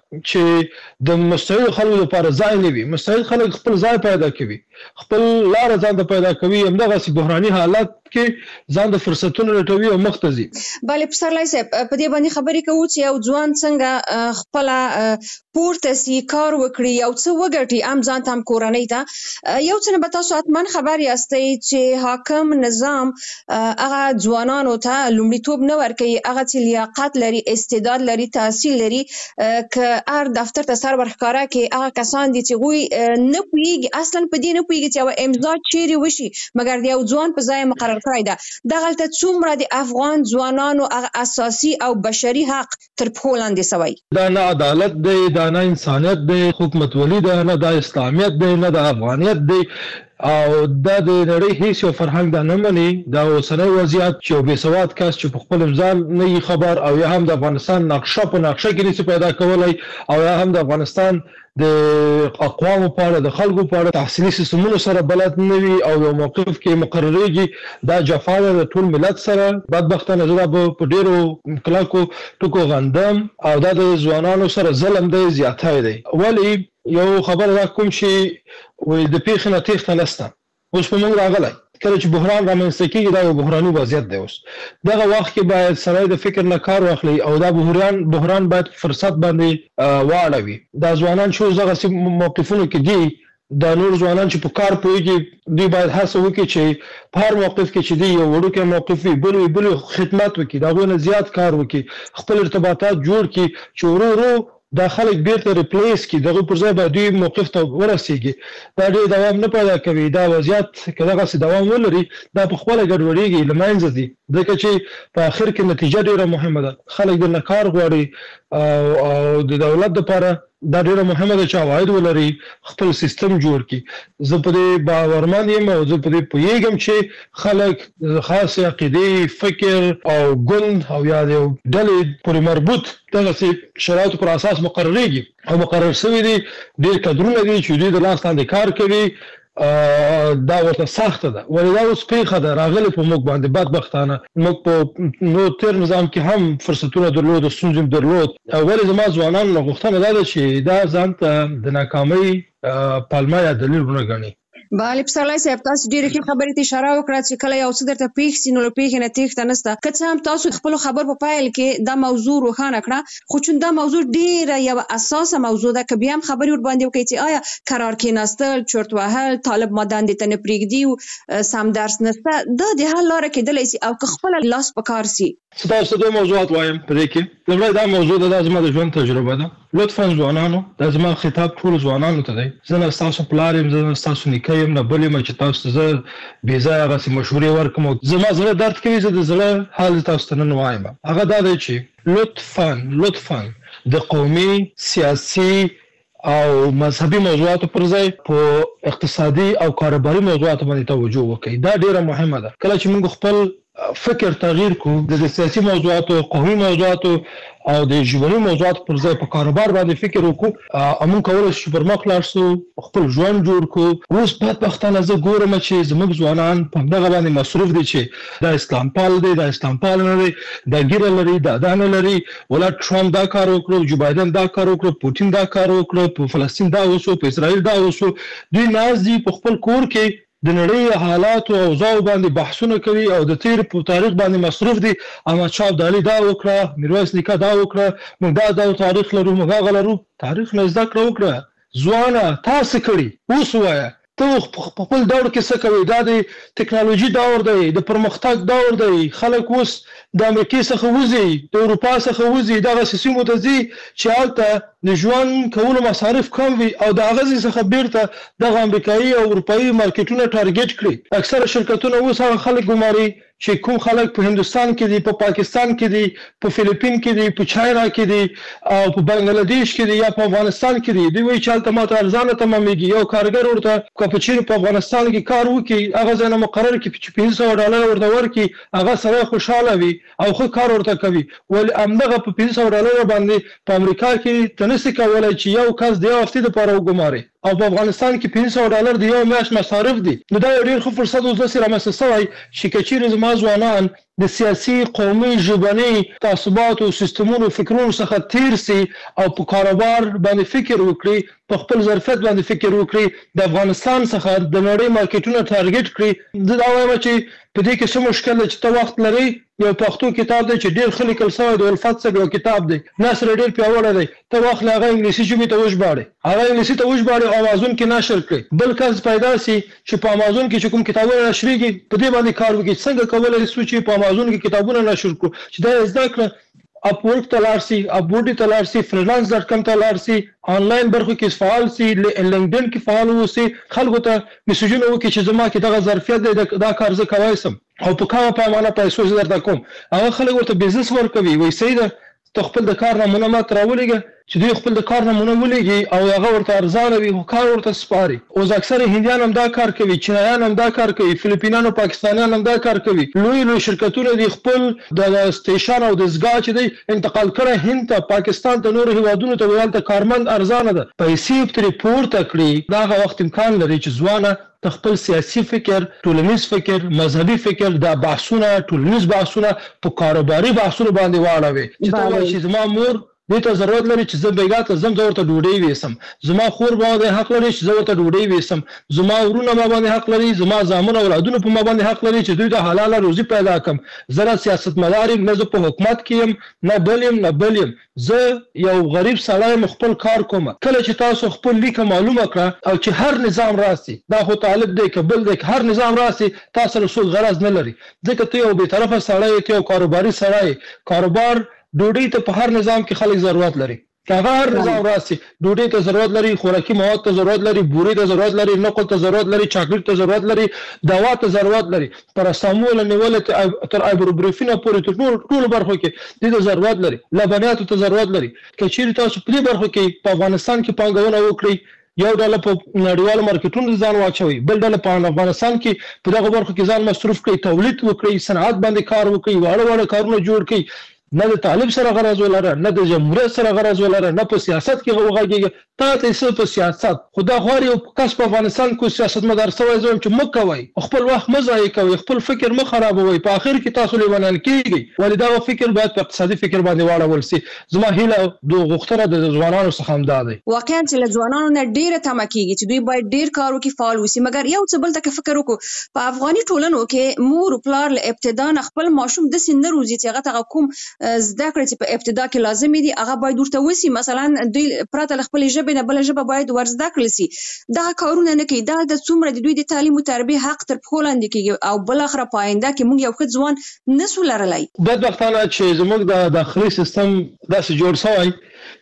چې د مستعد خلکو لپاره ځای نه وي. مستعد خلک خپل ځای پیدا کوي، خپل لاره ځان ته پیدا کوي، همدغسې بحراني حالات کې ځان د فرصتونو لټوي او مخ ته ځي.
بله پسرلی صاحب، په دې باندې خبرې کوو چې یو ځوان څنګه خپله پورته سي، کار وکړي، یو څه وګټي، هم ځان ته هم کورنۍ ته. یو څه نه به تاسو حتما خبر یاستئ چې حاکم نظام هغه ځوانانو ته لومړیتوب نه ورکوي، هغه چې لیاقت لري، استعداد لري، تحصیل لري، که هر دفتر ته سر ورښکاره کړي هغه کسان دي چې هغوی نه پوهېږي، اصلا په دې نه پوهېږي چې یوه امضا چیرې وشي، مګر د یو ځوان په ځای مقرر کړی ده. دغلته څومره د افغان ځوانانو هغه اساسي او بشري حق تر پښو لاندې سوی.
دا نه عدالت دی، دا نه انسانیت دی، حکومتولي ده، نه دا اسلامیت دی، نه دا افغانیت دی، او دا د نړۍ هیڅ یو فرهنګ دا نه مني. دا اوسنی وضعیت چې یو بېسواد کس چې په خپل ځان نه وي خبر، او یا هم د افغانستان نقشه په نقشه کې نشي پیدا کولی، او یا هم د افغانستان د اقوامو په اړه، د خلکو په اړه، تحصیلي سیستمونو سره بلد نه وي، او یو موقف کې مقرریږي، دا جفا ده د ټول ملت سره. بدبختانه زه دا په ډېرو کلکو ټکو غندم، او دا د ځوانانو سره ظلم دی، زیاتی دی. ولې یو خبر را کوم چې وایي د پیښې نه تېښته نشته. اوس په موږ راغلی، کله چې بحران رامنځته کېږي دا یو بحراني وضعیت دی. اوس دغه وخت کې باید سړی د فکر نه کار واخلي، او دا بحران بحران باید فرصت باندې واړوي. دا ځوانان چې اوس دغسې موقفونو کې دي، دا نور ځوانان چې په کار پوهېږي، دوی باید هڅه وکړي چې په هر موقف کې چې دی یو وړوکی موقف وي، بل وي بل خدمت وکړي، د هغوی نه زیات کار وکړي، خپل ارتباطات جوړ کړي چې ورو ورو دا خلک بیرته ریپلیس کی، دغه پر ځای به دوی موقف ته ورسیږي. دا ډېر دوام نه پیدا کوي. دا وضعیت که دغسې دوام ولري، دا په خپله ګډوډېږي، له منځه ځي، ځکه چې په آخر کې نتیجه ډېره مهمه ده. خلک درنه کار غواړي، او د دولت دپاره دا ډېره مهمه ده چې عواید ولري، خپل سیستم جوړ کړي. زه په دې باورمند یم، او زه په دې پوهېږم چې خلک خاصې عقیدې، فکر او ګوند او یا د یو ډلې پورې مربوط دغسې شرایطو پر اساس مقرریږي، او مقرر شوي دي. ډېر کدرونه دي چې دوی د لاس لاندې کار کوي، دا ورته سخته ده. ولې دا اوس پیښه ده راغلې په موږ باندې، بدبختانه. موږ په نو تېر نظام کې هم فرصتونه درلود، ستونزې درلود. ولې زما ځوانانو نه غوښتنه دا ده چې دا ځان ته د ناکامۍ پلمه یا دلیل ونه ګڼي.
بله پسرلی صاحب تاسو ډیره ښه خبرې ته اشاره وکړه چې کله یو څه درته پیښ سي نو له پیښې نه تېښته نشته. که څه هم تاسو خپل خبر په پیل کې دا موضوع روښانه کړه، خو چون دا موضوع ډیره یو اساسه موضوع ده، که بیا هم خبرې ور باندې وکړئ چې آیا قرار کېناستل، چرت وهل، طالب ما دندې ته نه پرېږدي، سم درس نشته، دا د حل لاره کېدلی سي او که خپله لاس په کار سي.
تاسو دوه موضوعات وایم په دې کې. لومړی دا موضوع ده زما د ژوند تجربه ده. لطفا ځوانانو، دا زما خطاب ټول ځوانانو ته دی. زه نه ستاسو پلار یم، زه نه ستاسو نیکه یم، نه بل یم چې تاسو ته زه بېځایه هغسې مشورې ورکړم. زما زړه درد کوي، زه د زړه حال تاسو ته نن وایم. هغه دا دی چې لطفا لطفا د قومي، سیاسي او مذهبي موضوعاتو پر ځای په اقتصادي او کاروباري موضوعاتو باندې توجه وکړئ. دا ډیره مهمه ده. کله چې موږ خپل فکر تغییر کو د سیاسي موضوعاتو، قومي موضوعاتو او د ژوندۍ موضوعاتو پر ځای په کاروبار باندې فکر وکړو، موږ کولای شو پر مخ لاړ شو، خپل ژوند جوړ کړو. اوس بدبختانه زه ګورم چې زموږ ځوانان په همدغه باندې مصروف دي چې دا اسلام پال دی، دا اسلام پال نه دی، دا ګیره لري، دا دا نه لري، ولا ټرمپ دا کار وکړو، جو بایدن دا کار وکړو، پوتین دا کار وکړو، په فلسطین دا وسو، په اسرائیل دا وسو. دوی ناز دي په خپل کور کې د نړۍ حالات او اوضاع باندې بحثونه کوي او د تیر په تاریخ باندې مصروف دي. احمدشاه ابدالي دا وکړه، میرویس نیکه دا وکړه، موږ دا دا تاریخ لرو، موږ هغه لرو. تاریخ نه زده کړه وکړه. ځوانه تاسو کړي، اوس وایه ته په خپل دور کې څه کوي. دا د ټکنالوژي دور دی، د پرمختګ دور دی. خلک اوس د امریکې څخه وځي، د اروپا څخه وځي، دغسې سیمو ته ځي چې هلته د ژوند کولو مصارف کم وي او د هغه ځای څخه بیرته دغه امریکایي او اروپایي مارکیټونه ټارګېټ کړي. اکثره شرکتونه اوس هغه خلک ګماري چې کوم خلک په هندوستان کې دي، په پاکستان کې دي، په فلیپین کې دي، په چاینا کې دي او په بنگلاديش کې دي یا په افغانستان کې دي. دوی وایي چې هلته ماته ارزانه تمامېږي. یو کارګر ورته که په چیرې په افغانستان کې کار وکړي، هغه ځای نه مقرر کړي چې پنځه سوه ډالره ورته ورکړي، هغه سړی خوشحاله وي او ښه کار ورته کوي. ولې همدغه په پنځه سوه ډالره باندې په امریکا کې ته نشي کولی چې یو کس د یو هفتې دپاره وګماري او په افغانستان کې پنځه سوه ډالر د یو میاشت مصارف دي. نو دا یو ډېر ښه فرصت اوس داسې رامنځته شوی چې که چیرې زما ځوانان د سیاسي، قومي، ژبني تعصباتو، سیستمونو، فکرونو څخه تیر سي او په کاروبار باندې فکر وکړي، په خپل ظرفیت باندې فکر وکړي، د افغانستان څخه د نړۍ مارکیټونه ټارګېټ کړي. زه دا وایم چې په دې کې څه مشکل دی چې ته وخت لري. یو پښتو کتاب دی چې ډېر ښه لیکل شوی دی، الفت صاحب یو کتاب دی، نثر یې ډېر پیاوړی دی. ته واخلې هغه انګلیسي ژبې ته وژباړې، هغه انګلیسي ته وژباړې او امازون کې نشر کړې. بل کس پیدا سي چې په امازون کې چې کوم کتابونه نشریږي په دې باندې کار وکړي. څنګه کولی شو چې په امازون کې کتابونه نشر کړو چې دا یې زده کړه. اپورک ته لاړ سي، اپورډي ته لاړ سي، فریلانس ډاټ کم ته لاړ سي، آنلاین برخو کې فعال سي، لینکډین کې فعال اوسي، خلکو ته میسیجونه وکړي چې زما کې دغه ظرفیت دی، دا کار زه کولی شم او په کومه پیمانه پیسو زه درته کوم. هغه خلک ورته بزنس ورکوي، وایي صحیح ده ته خپل د کار نمونه ماته راولېږه چې دوی خپل د کار نمونه ولېږي او هغه ورته ارزانه وي، خو کار ورته سپاري. اوس اکثره هندیان هم دا کار کوي، چینایان هم دا کار کوي، فلیپینان او پاکستانیان هم دا کار کوي. لوی لوی شرکتونه دي خپل د سټیشن او دستګاه چې دی انتقال کړی هند ته، پاکستان ته، نورو هیوادونو ته، ویل ته کارمند ارزانه ده، پیسې ترې پورته کړي. دا هغه وخت امکان لري چې ځوانه د خپل سیاسي فکر، ټولنیز فکر، مذهبي فکر، دا بحثونه، ټولنیز بحثونه په کاروباري بحثونو باندې واړوي. چې ته وایي چې زما مور دې ته ضرورت لري چې زه بیګا ته ځم، زه ورته ډوډۍ ویسم، زما خور باندې حق لري چې زه ورته ډوډۍ ویسم، زما ورونه ما باندې حق لري، زما زامن اولادونه په ما باندې حق لري چې دوی ته حلاله روزي پیدا کړم. زه نه سیاستمدار یم، نه زه په حکومت کې یم، نه بل یم، نه بل یم. زه یو غریب سړی یم، خپل کار کوم. کله چې تاسو خپل لیکه معلومه کړه او چې هر نظام راسي، دا خو طالب دی که بل دی، هر نظام راسي تاسو رسول غرض نه لري، ځکه ته یو بې طرفه سړی، ته یو کاروباري سړی. کاروبار ډوډۍ ته په هر نظام کې خلک ضرورت لري. که هغه هر نظام راسي، ډوډۍ ته ضرورت لري، خوراکي مواد ته ضرورت لري، بورې ته ضرورت لري، نقل ته ضرورت لري، چاکلیټ ته ضرورت لري، دوا ته ضرورت لري، پاراسټامول نیولې تر ایبروبروفین پورې تر ټولو ټولو برخو کې دې ته ضرورت لري، لبنیاتو ته ضرورت لري. که چیرې تاسو په دې برخو کې په افغانستان کې پانګونه وکړئ، یو ډله په نړیوالو مارکیټونو ځان واچوي، بل ډله په افغانستان کې په دغه برخو کې ځان مصروف کړئ، تولید وکړئ، صنعت باندې کار وکړئ، واړه واړه کارونه جوړ کړئ. نه د طالب سره غرض ولره، نه د جمهوریت سره غرض ولره، نه په سیاست کې وغږیږي. تا ته څه په سیاست خدا خوري او کس په افغانستان کې سیاست مدار سوی زوم چې مو کوي خپل وخت مزای کوي، خپل فکر مخ خرابوي، په اخر کې تاسو لیوانان کیږي. ولې دا فکر باید په اقتصادي فکر باندې واړول سي. زما هیله د غوښتنه د ځوانانو څخه هم ده
واقعا چې له ځوانانو نه ډیره تمه کیږي چې دوی باید ډیر کار وکړي، فعال وسی. مګر یو څه بل ته فکر وکړو، په افغاني ټولنو کې مور او پلار له ابتدا نه خپل ماشوم د سن روزي چې هغه ته کوم زده کړې چې په ابتدا کې لازمي دي هغه باید ورته وسی. مثلا دوی پرته خپل ژبه نه بل ژبه باید ورزده کړل سي. دا کارونه نه کوي. دا د څومره د دوی د تعلیم او تربیه حق تر پښو لاندې کیږي او بل اخر پاینده کې موږ یو ښه ځوان نسو لرلای.
بدبختانه چې زموږ د داخلي سیستم داسې جوړ شوی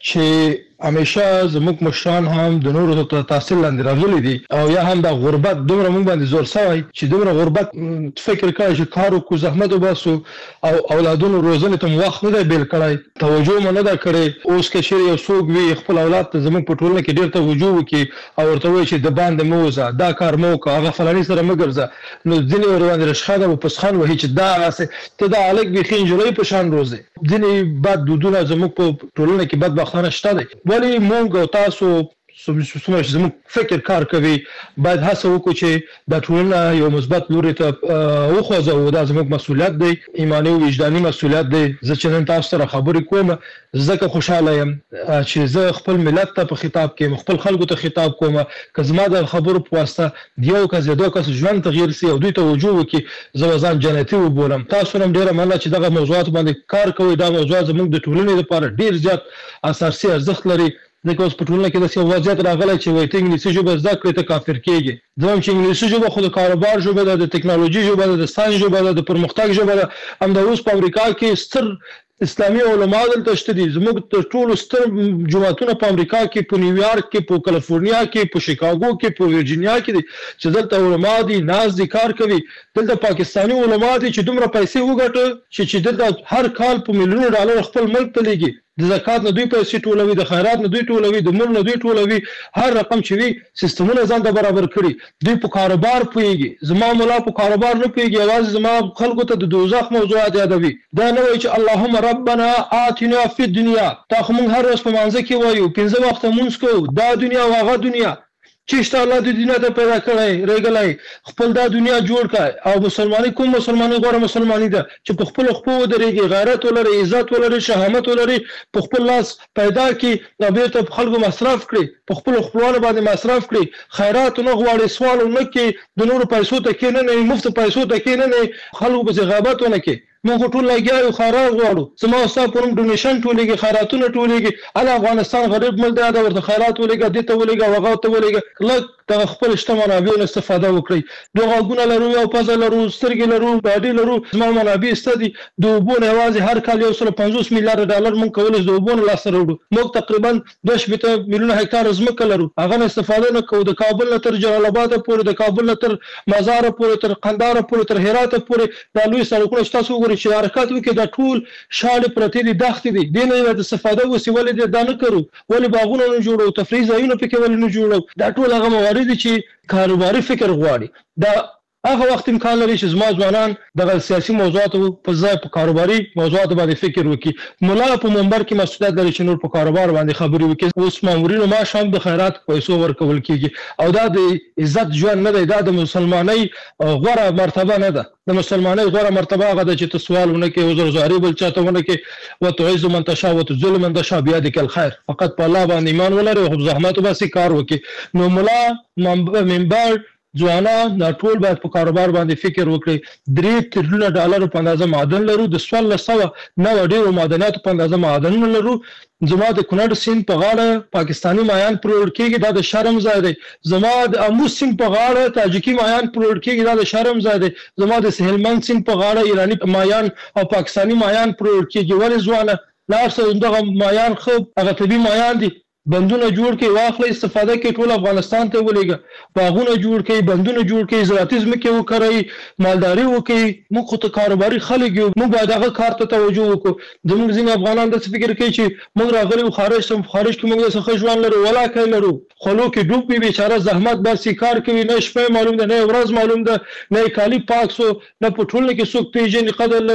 چې همیشه زموږ مشران هم د نورو ته تحصیل لاندې راغلي دي او یا هم د غربت دومره موږ باندې زور شوی چې دومره غربت فکر کوي چې کار وکړو، زحمت وباسو او اولادونو روزنې ته وخت نه دی بیل کړی، توجه مو نه ده کړې. اوس که چیرې یو څوک وي خپل اولاد ته زموږ په ټولنه کې ډېر توجه وکړي او ورته وایي چې د باندې مه وځه، دا کار مه وکړه، هغه فلاني سره مه ګرځه، نو ځینې ورباندې رشخانه او پسخان وهي چې دا هغسې ته دا هلک بیخي نجلۍ په شان روزې. ځینې بد دودونه زموږ په ټولنه کې بدبختانه شته دی. ولې موږ او تاسو څومره چې زموږ فکر کار کوي باید هڅه وکړو چې دا ټولنه یو مثبت لوري ته وخوځوو. دا زموږ مسؤلیت دی، ایماني او وجداني مسؤلیت دی. زه چې نن تاسو سره خبرې کوم ځکه خوشاله یم چې زه خپل ملت ته په خطاب کوم، خپل خلکو ته خطاب کوم. که زما د خبرو په واسطه یو کس یا دوه کس ژوند تغییر سي او دوی توجه وکړي، زه ځان جنتي وبولم. تاسو هم ډېره مننه چې دغه موضوعات باندې کار کوئ. دا موضوعات زموږ د ټولنې لپاره ډېر زیات اساسي ارزښت لري. ځکه اوس په ټولنه کې داسې یو وضعیت راغلی چې وایي ته انګلیسي ژبه زده کړې ته کافر کېږي. زه وایم چې انګلیسي ژبه خو د کاروبار ژبه ده، د ټکنالوژي ژبه ده، د ساینس ژبه ده، د پرمختګ ژبه ده. همدا اوس په امریکا کې ستر اسلامي علما دلته شته دي. زموږ تر ټولو ستر جماعتونه په امریکا کې، په نیویارک کې، په کالیفورنیا کې، په شیکاګو کې، په ورجینیا کې دي چې دلته علما دي، ناز دي، کار کوي. دلته پاکستاني علما دي چې دومره پیسې وګټه چې دلته هر کال په میلیونو ډالر خپل ملک ته لیږي. د زکات نه دوی پیسې ټولوي، د خیرات نه دوی ټولوي، د مور نه دوی ټولوي، هر رقم چې وي سیستمونه ځان ته برابر کړي. دوی په کاروبار پوهېږي. زما مولا په کاروبار نه پوهېږي، یوازې زما خلکو ته د دوزخ موضوعات یادوي. دا نه وایي چې اللهم ربنا آتنا فی الدنیا. تا خو موږ هر ورځ په مانځه کې وایو، پنځه وخته مونځ کوو. دا دنیا او هغه دنیا چې شته الله د دنیا ته پیدا کړی ریګلی خپل دا دنیا جوړ کړ. او مسلمانۍ کوم مسلمانۍ غوره مسلمانۍ ده چې په خپل خپل ودرېږي، غیرت ولري، عزت ولري، شهامت ولري، په خپل لاس پیدا کړي او بیرته په خلکو مصرف کړي، په خپل خپلوانو باندې مصرف کړي. خیرات نه غواړي، سوال نه کوي، د نورو پیسو ته کې نه نه مفت پیسو ته کې نه نه خلکو پسې غیبت ونه کوي. موږ ټول لګیاو خیرات غواړو. زما استاد پرم ډونیشن ټولېږي، خیراتونه ټولېږي. ال افغانستان غریب ملک دی، دا ورته خیرات ولېږه، دې ته ولېږه، هغه ته ولېږه. لږ د خپل شته منابعو استفاده وکړئ. دوه غوږونه لرو، یو پزه لرو، سترګې لرو، باډي لرو. زما منابع شته دي. د اوبو نه یوازې هر کال یو سل پنځوس میلیارډ ډالر موږ کولی د اوبو نه لاسته راوړو. موږ تقریبا دوه شپېته میلیونه هکټاره ځمکه لرو، هغه نه استفاده نه کوو. د کابل نه تر جلال آباد پورې، د کابل نه تر مزار پورې، تر قندهار پورې، تر هرات پورې دا لوی سړکونه چې تاسو وګورئ چې حرکت وکړي دا ټول شاړې پرتې دي، دښتې دي. دې نه باید استفاده وسي. ولې دا نه کوو؟ ولې باغونه نه جوړوو؟ تفریح ځایونه پکې ولې نه جوړوو؟ دا ټول هغه موارد دي چې کاروباري فکر غواړي. دا هغه وخت امکان لري چې زما ځوانان دغه سیاسي موضوعاتو په ځای په کاروباري موضوعاتو باندې فکر وکړي. مولا په منبر کې مسؤلیت لري چې نور په کاروبار باندې خبرې وکړي. اوس مامورینو معاش هم د خیرات پیسو ورکول کېږي او دا د عزت ژوند نه دی، دا د مسلمانۍ غوره مرتبه نه ده. د مسلمانۍ غوره مرتبه هغه ده چې ته سوال ونه کوې، عذر زاري بل چاته ونه کوې. وتعز من تشاء وتذل من تشاء بيدك الخير. فقط په الله باندې ایمان ولري او زحمت وباسي، کار وکړي. نو مولا منبر ځوانان دا ټول باید په کاروبار باندې فکر وکړي. درې تریلیونه ډالر په اندازه معدن لرو، د څوارلس سوه نوه ډېرو معدنیاتو په اندازه معدنونه لرو. زما د کونړ سیند په غاړه پاکستاني مایان پروډ کېږي، دا د شرم ځای دی. زما د امو سیند په غاړه تاجکي مایان پروډ کېږي، دا د شرم ځای دی. زما د سهلمند سیند په غاړه ایراني مایان او پاکستاني مایان پروډ کېږي. ولې ځوانه لاړ شه دغه مایان ښه هغه طبي مایان دي، بندونه جوړ کړي، واخلئ، استفاده کړئ، ټول افغانستان ته ولېږه. باغونه جوړ کړئ، بندونه جوړ کړئ، زراعتي ځمکې وکرئ، مالداري وکړئ. موږ خو ته کاروباري خلک یو، موږ باید هغه کار ته توجه وکړو. زموږ ځینې افغانان داسې فکر کوي چې موږ راغلي یو خارج ته، خارج کې موږ داسې ښه ژوند لرو، ولاکۍ لرو، خولو کې ډوب وي، بیچاره زحمت باسي، کار کوي، نه شپه معلوم ده، نه ورځ معلوم ده، نه کالي پاک سو، نه په ټولنه کې څوک پېژني قدر لري.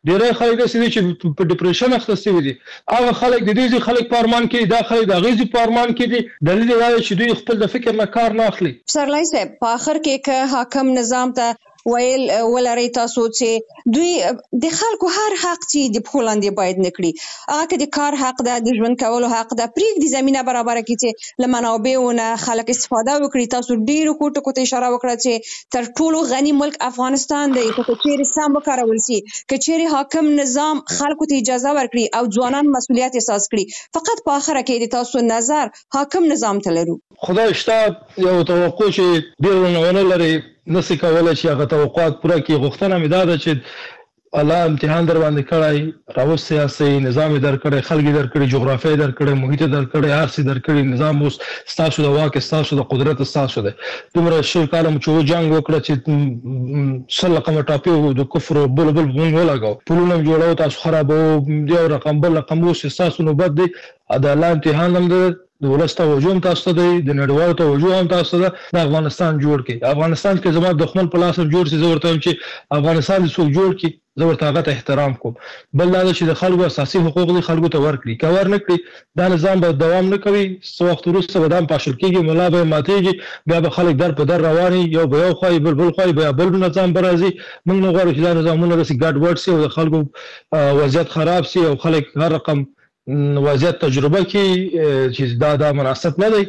ډېر خلک داسې چې په ډیپریشن اخته شوي دي هغه خلک د دې خلک په ارمان کې دا خلک د غیزي په ارمان کې دي دلیل دا چې دوی خپل د فکر نه کار نه اخلي.
پسرلی صاحب په اخر کې که حاکم نظام ته ویل ولري تاسو چې دوی د خلکو هر حق چې د پولاندې باید نکړي هغه کې د کار حق ده د ژوند کولو حق ده پریک د زمينه برابر کړي چې لمنابعونه خلک استفاده وکړي. تاسو ډیرو کوټو کوټه اشاره وکړه چې تر ټولو غني ملک افغانستان دی په چیرې سم وکړول شي کچېری حاکم نظام خلکو ته اجازه ورکړي او ځوانان مسولیت احساس کړي. فقط په اخر کې د تاسو نظر حاکم نظام ته لرو.
خدای شته یو توقع چې ډیر نه لري نسی کولای چې هغه توقعات پوره کړي. غوښتنه مې دا ده چې الله امتحان در باندې کړای راو سیاسي نظام در کړی خلګي در کړی جغرافي در کړی محیط در کړی هرڅه در کړی نظام اوس ستاسو د واک ستاسو د قدرت ستاسو ده. دومره شل کاله چې جنگ وکړه چې سل رقم ټاپي د کفر بل بل مونږ ولاګو پلونه جوړاو تاسو خرابو یو رقم بل رقم اوس ستاسو نو بد دی د الله امتحان هم ده د ولسته وجوم تاسو ته د نړیوالو ته وجوم تاسو ته د افغانستان جوړ کړي. افغانستان کې زموږ دښمن په لاس جوړ شي زه ورته وایم چې افغانستان څوک جوړ کړي زه ورته هغه ته احترام کوم. بل دا چې د خلکو اساسي حقوق دي خلکو ته ورکړي که ور نه کړي دا نظام به دوام نه کوي. څو وخت وروسته به دا پاشل کېږي ملا به ماتېږي بیا به خلک در په در رواني یو به یو خوای بل بل خوای بیا بل نظام برازي. موږ نه غواړو چې دا نظامونه داسې ګډ وډ شي او د خلکو وضعیت خراب شي او خلک هر رقم وضعیت تجربه کې چې دا دا مناسب نه دی.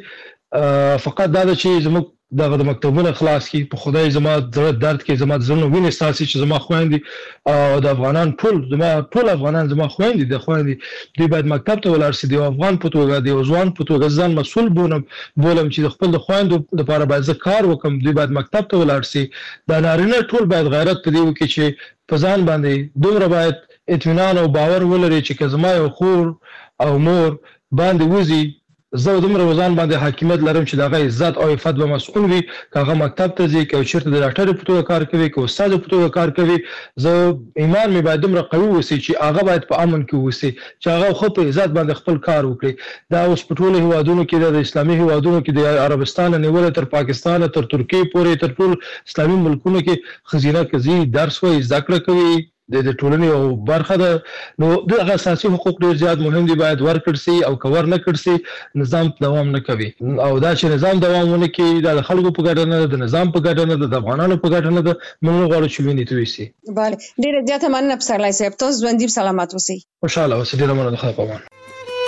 فقط دا چې زموږ دغه د مکتبونو خلاص کی په خدای زما درد درد کې زما زړه ویني ساسي چې زما خويندې او د افغانان ټول زما ټول افغانان زما خويندې د خويندې دوی باید مکتب ته ولاړ شي. د افغان په توګه د ځوان په توګه ځان مسؤل بولم بولم چې خپل د خويندو لپاره باید کار وکم. دوی باید مکتب ته ولاړ شي. د نارینه ټول باید غیرت ته دی وکړي چې په ځان باندې دومره باید اطمینان او باور ولري چې زما یو خور او مور باندې وزي زه دومره وزن باندې حاکمیت لرم چې دغه عزت او عفت به مسؤل وي. کاغه مکتب ته ځي که چیرته د ډاکټر په توګه کار کوي که استاد په توګه کار کوي زه ایمان مې باید دومره قوي وسی چې هغه باید په امن کې وسی چې هغه خو په عزت باندې خپل کار وکړي. دا اوس په ټولو هیوادونو کې د اسلامي هیوادونو کې د عربستان نیول تر پاکستان تر ترکیه پورې تر ټول اسلامي ملکونو کې خزینه کوي درس وایي ذکر کوي د ټولنې او برخه ده. نو دغه اساسي حقوق ډیر زیات مهم دي باید ورکړ شي او کور نه کړ شي نظام دوام نه کوي. او دا چې نظام دوام ونه کوي دا د خلکو په ګټه نه ده د نظام په ګټه نه ده د افغانانو په ګټه نه ده. موږ غواړو چې ویني توي شي.
bale ډیر زیات مننه پسرلی صاحب تاسو ژوندۍ سلامات اوسئ.
خوشاله اوسئ. ډیر مننه خو په امان.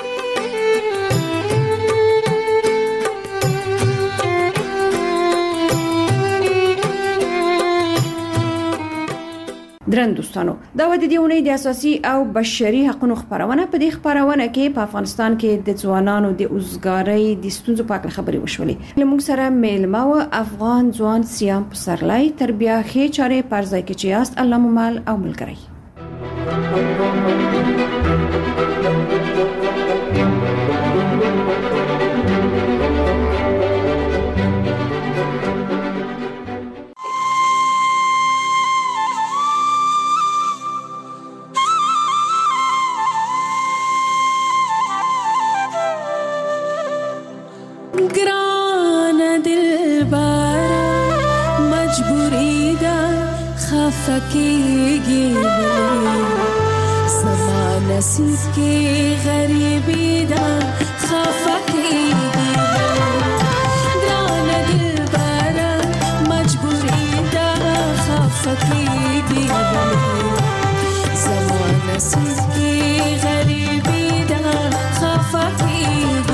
درن دوستانو دا و د دیونې د اساسي او بشري حقوقو خبرونه په دې خبرونه کې په افغانستان کې د ځوانانو د اوسګارۍ د ستونزو په اړه خبرې وشولې. لمونږ سره میلمه او افغان ځوان سیام پسرلی تربیه خې چارې پرځای کې چې است الله ممل او ملګری.
फकीगी समा नसीब की गरीबी दा खफकीगी ग्रान दिल बारा मजबूरी दा खफकीगी समा नसीब की गरीबी दा खफकीगी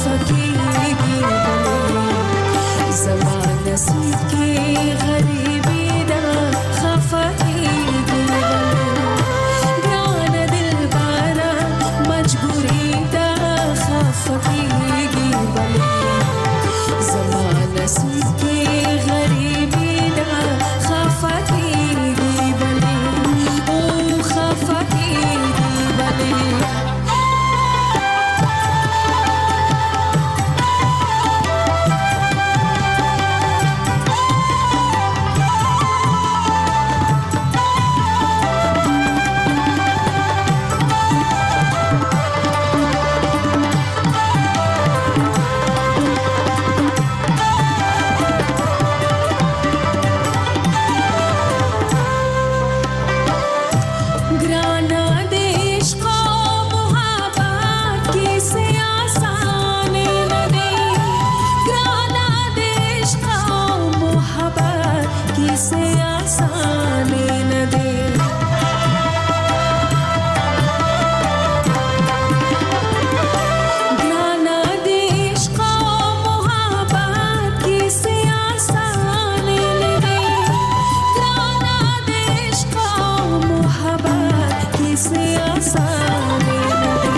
خفکیږي زما نصیب کې غریبي ده خفکیږي ګران دل بارا مجبوری ده خفکیږي زما نصیب کې غریبي ده خفکیږي او خفکیږي بلې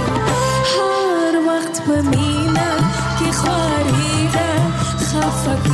Fuck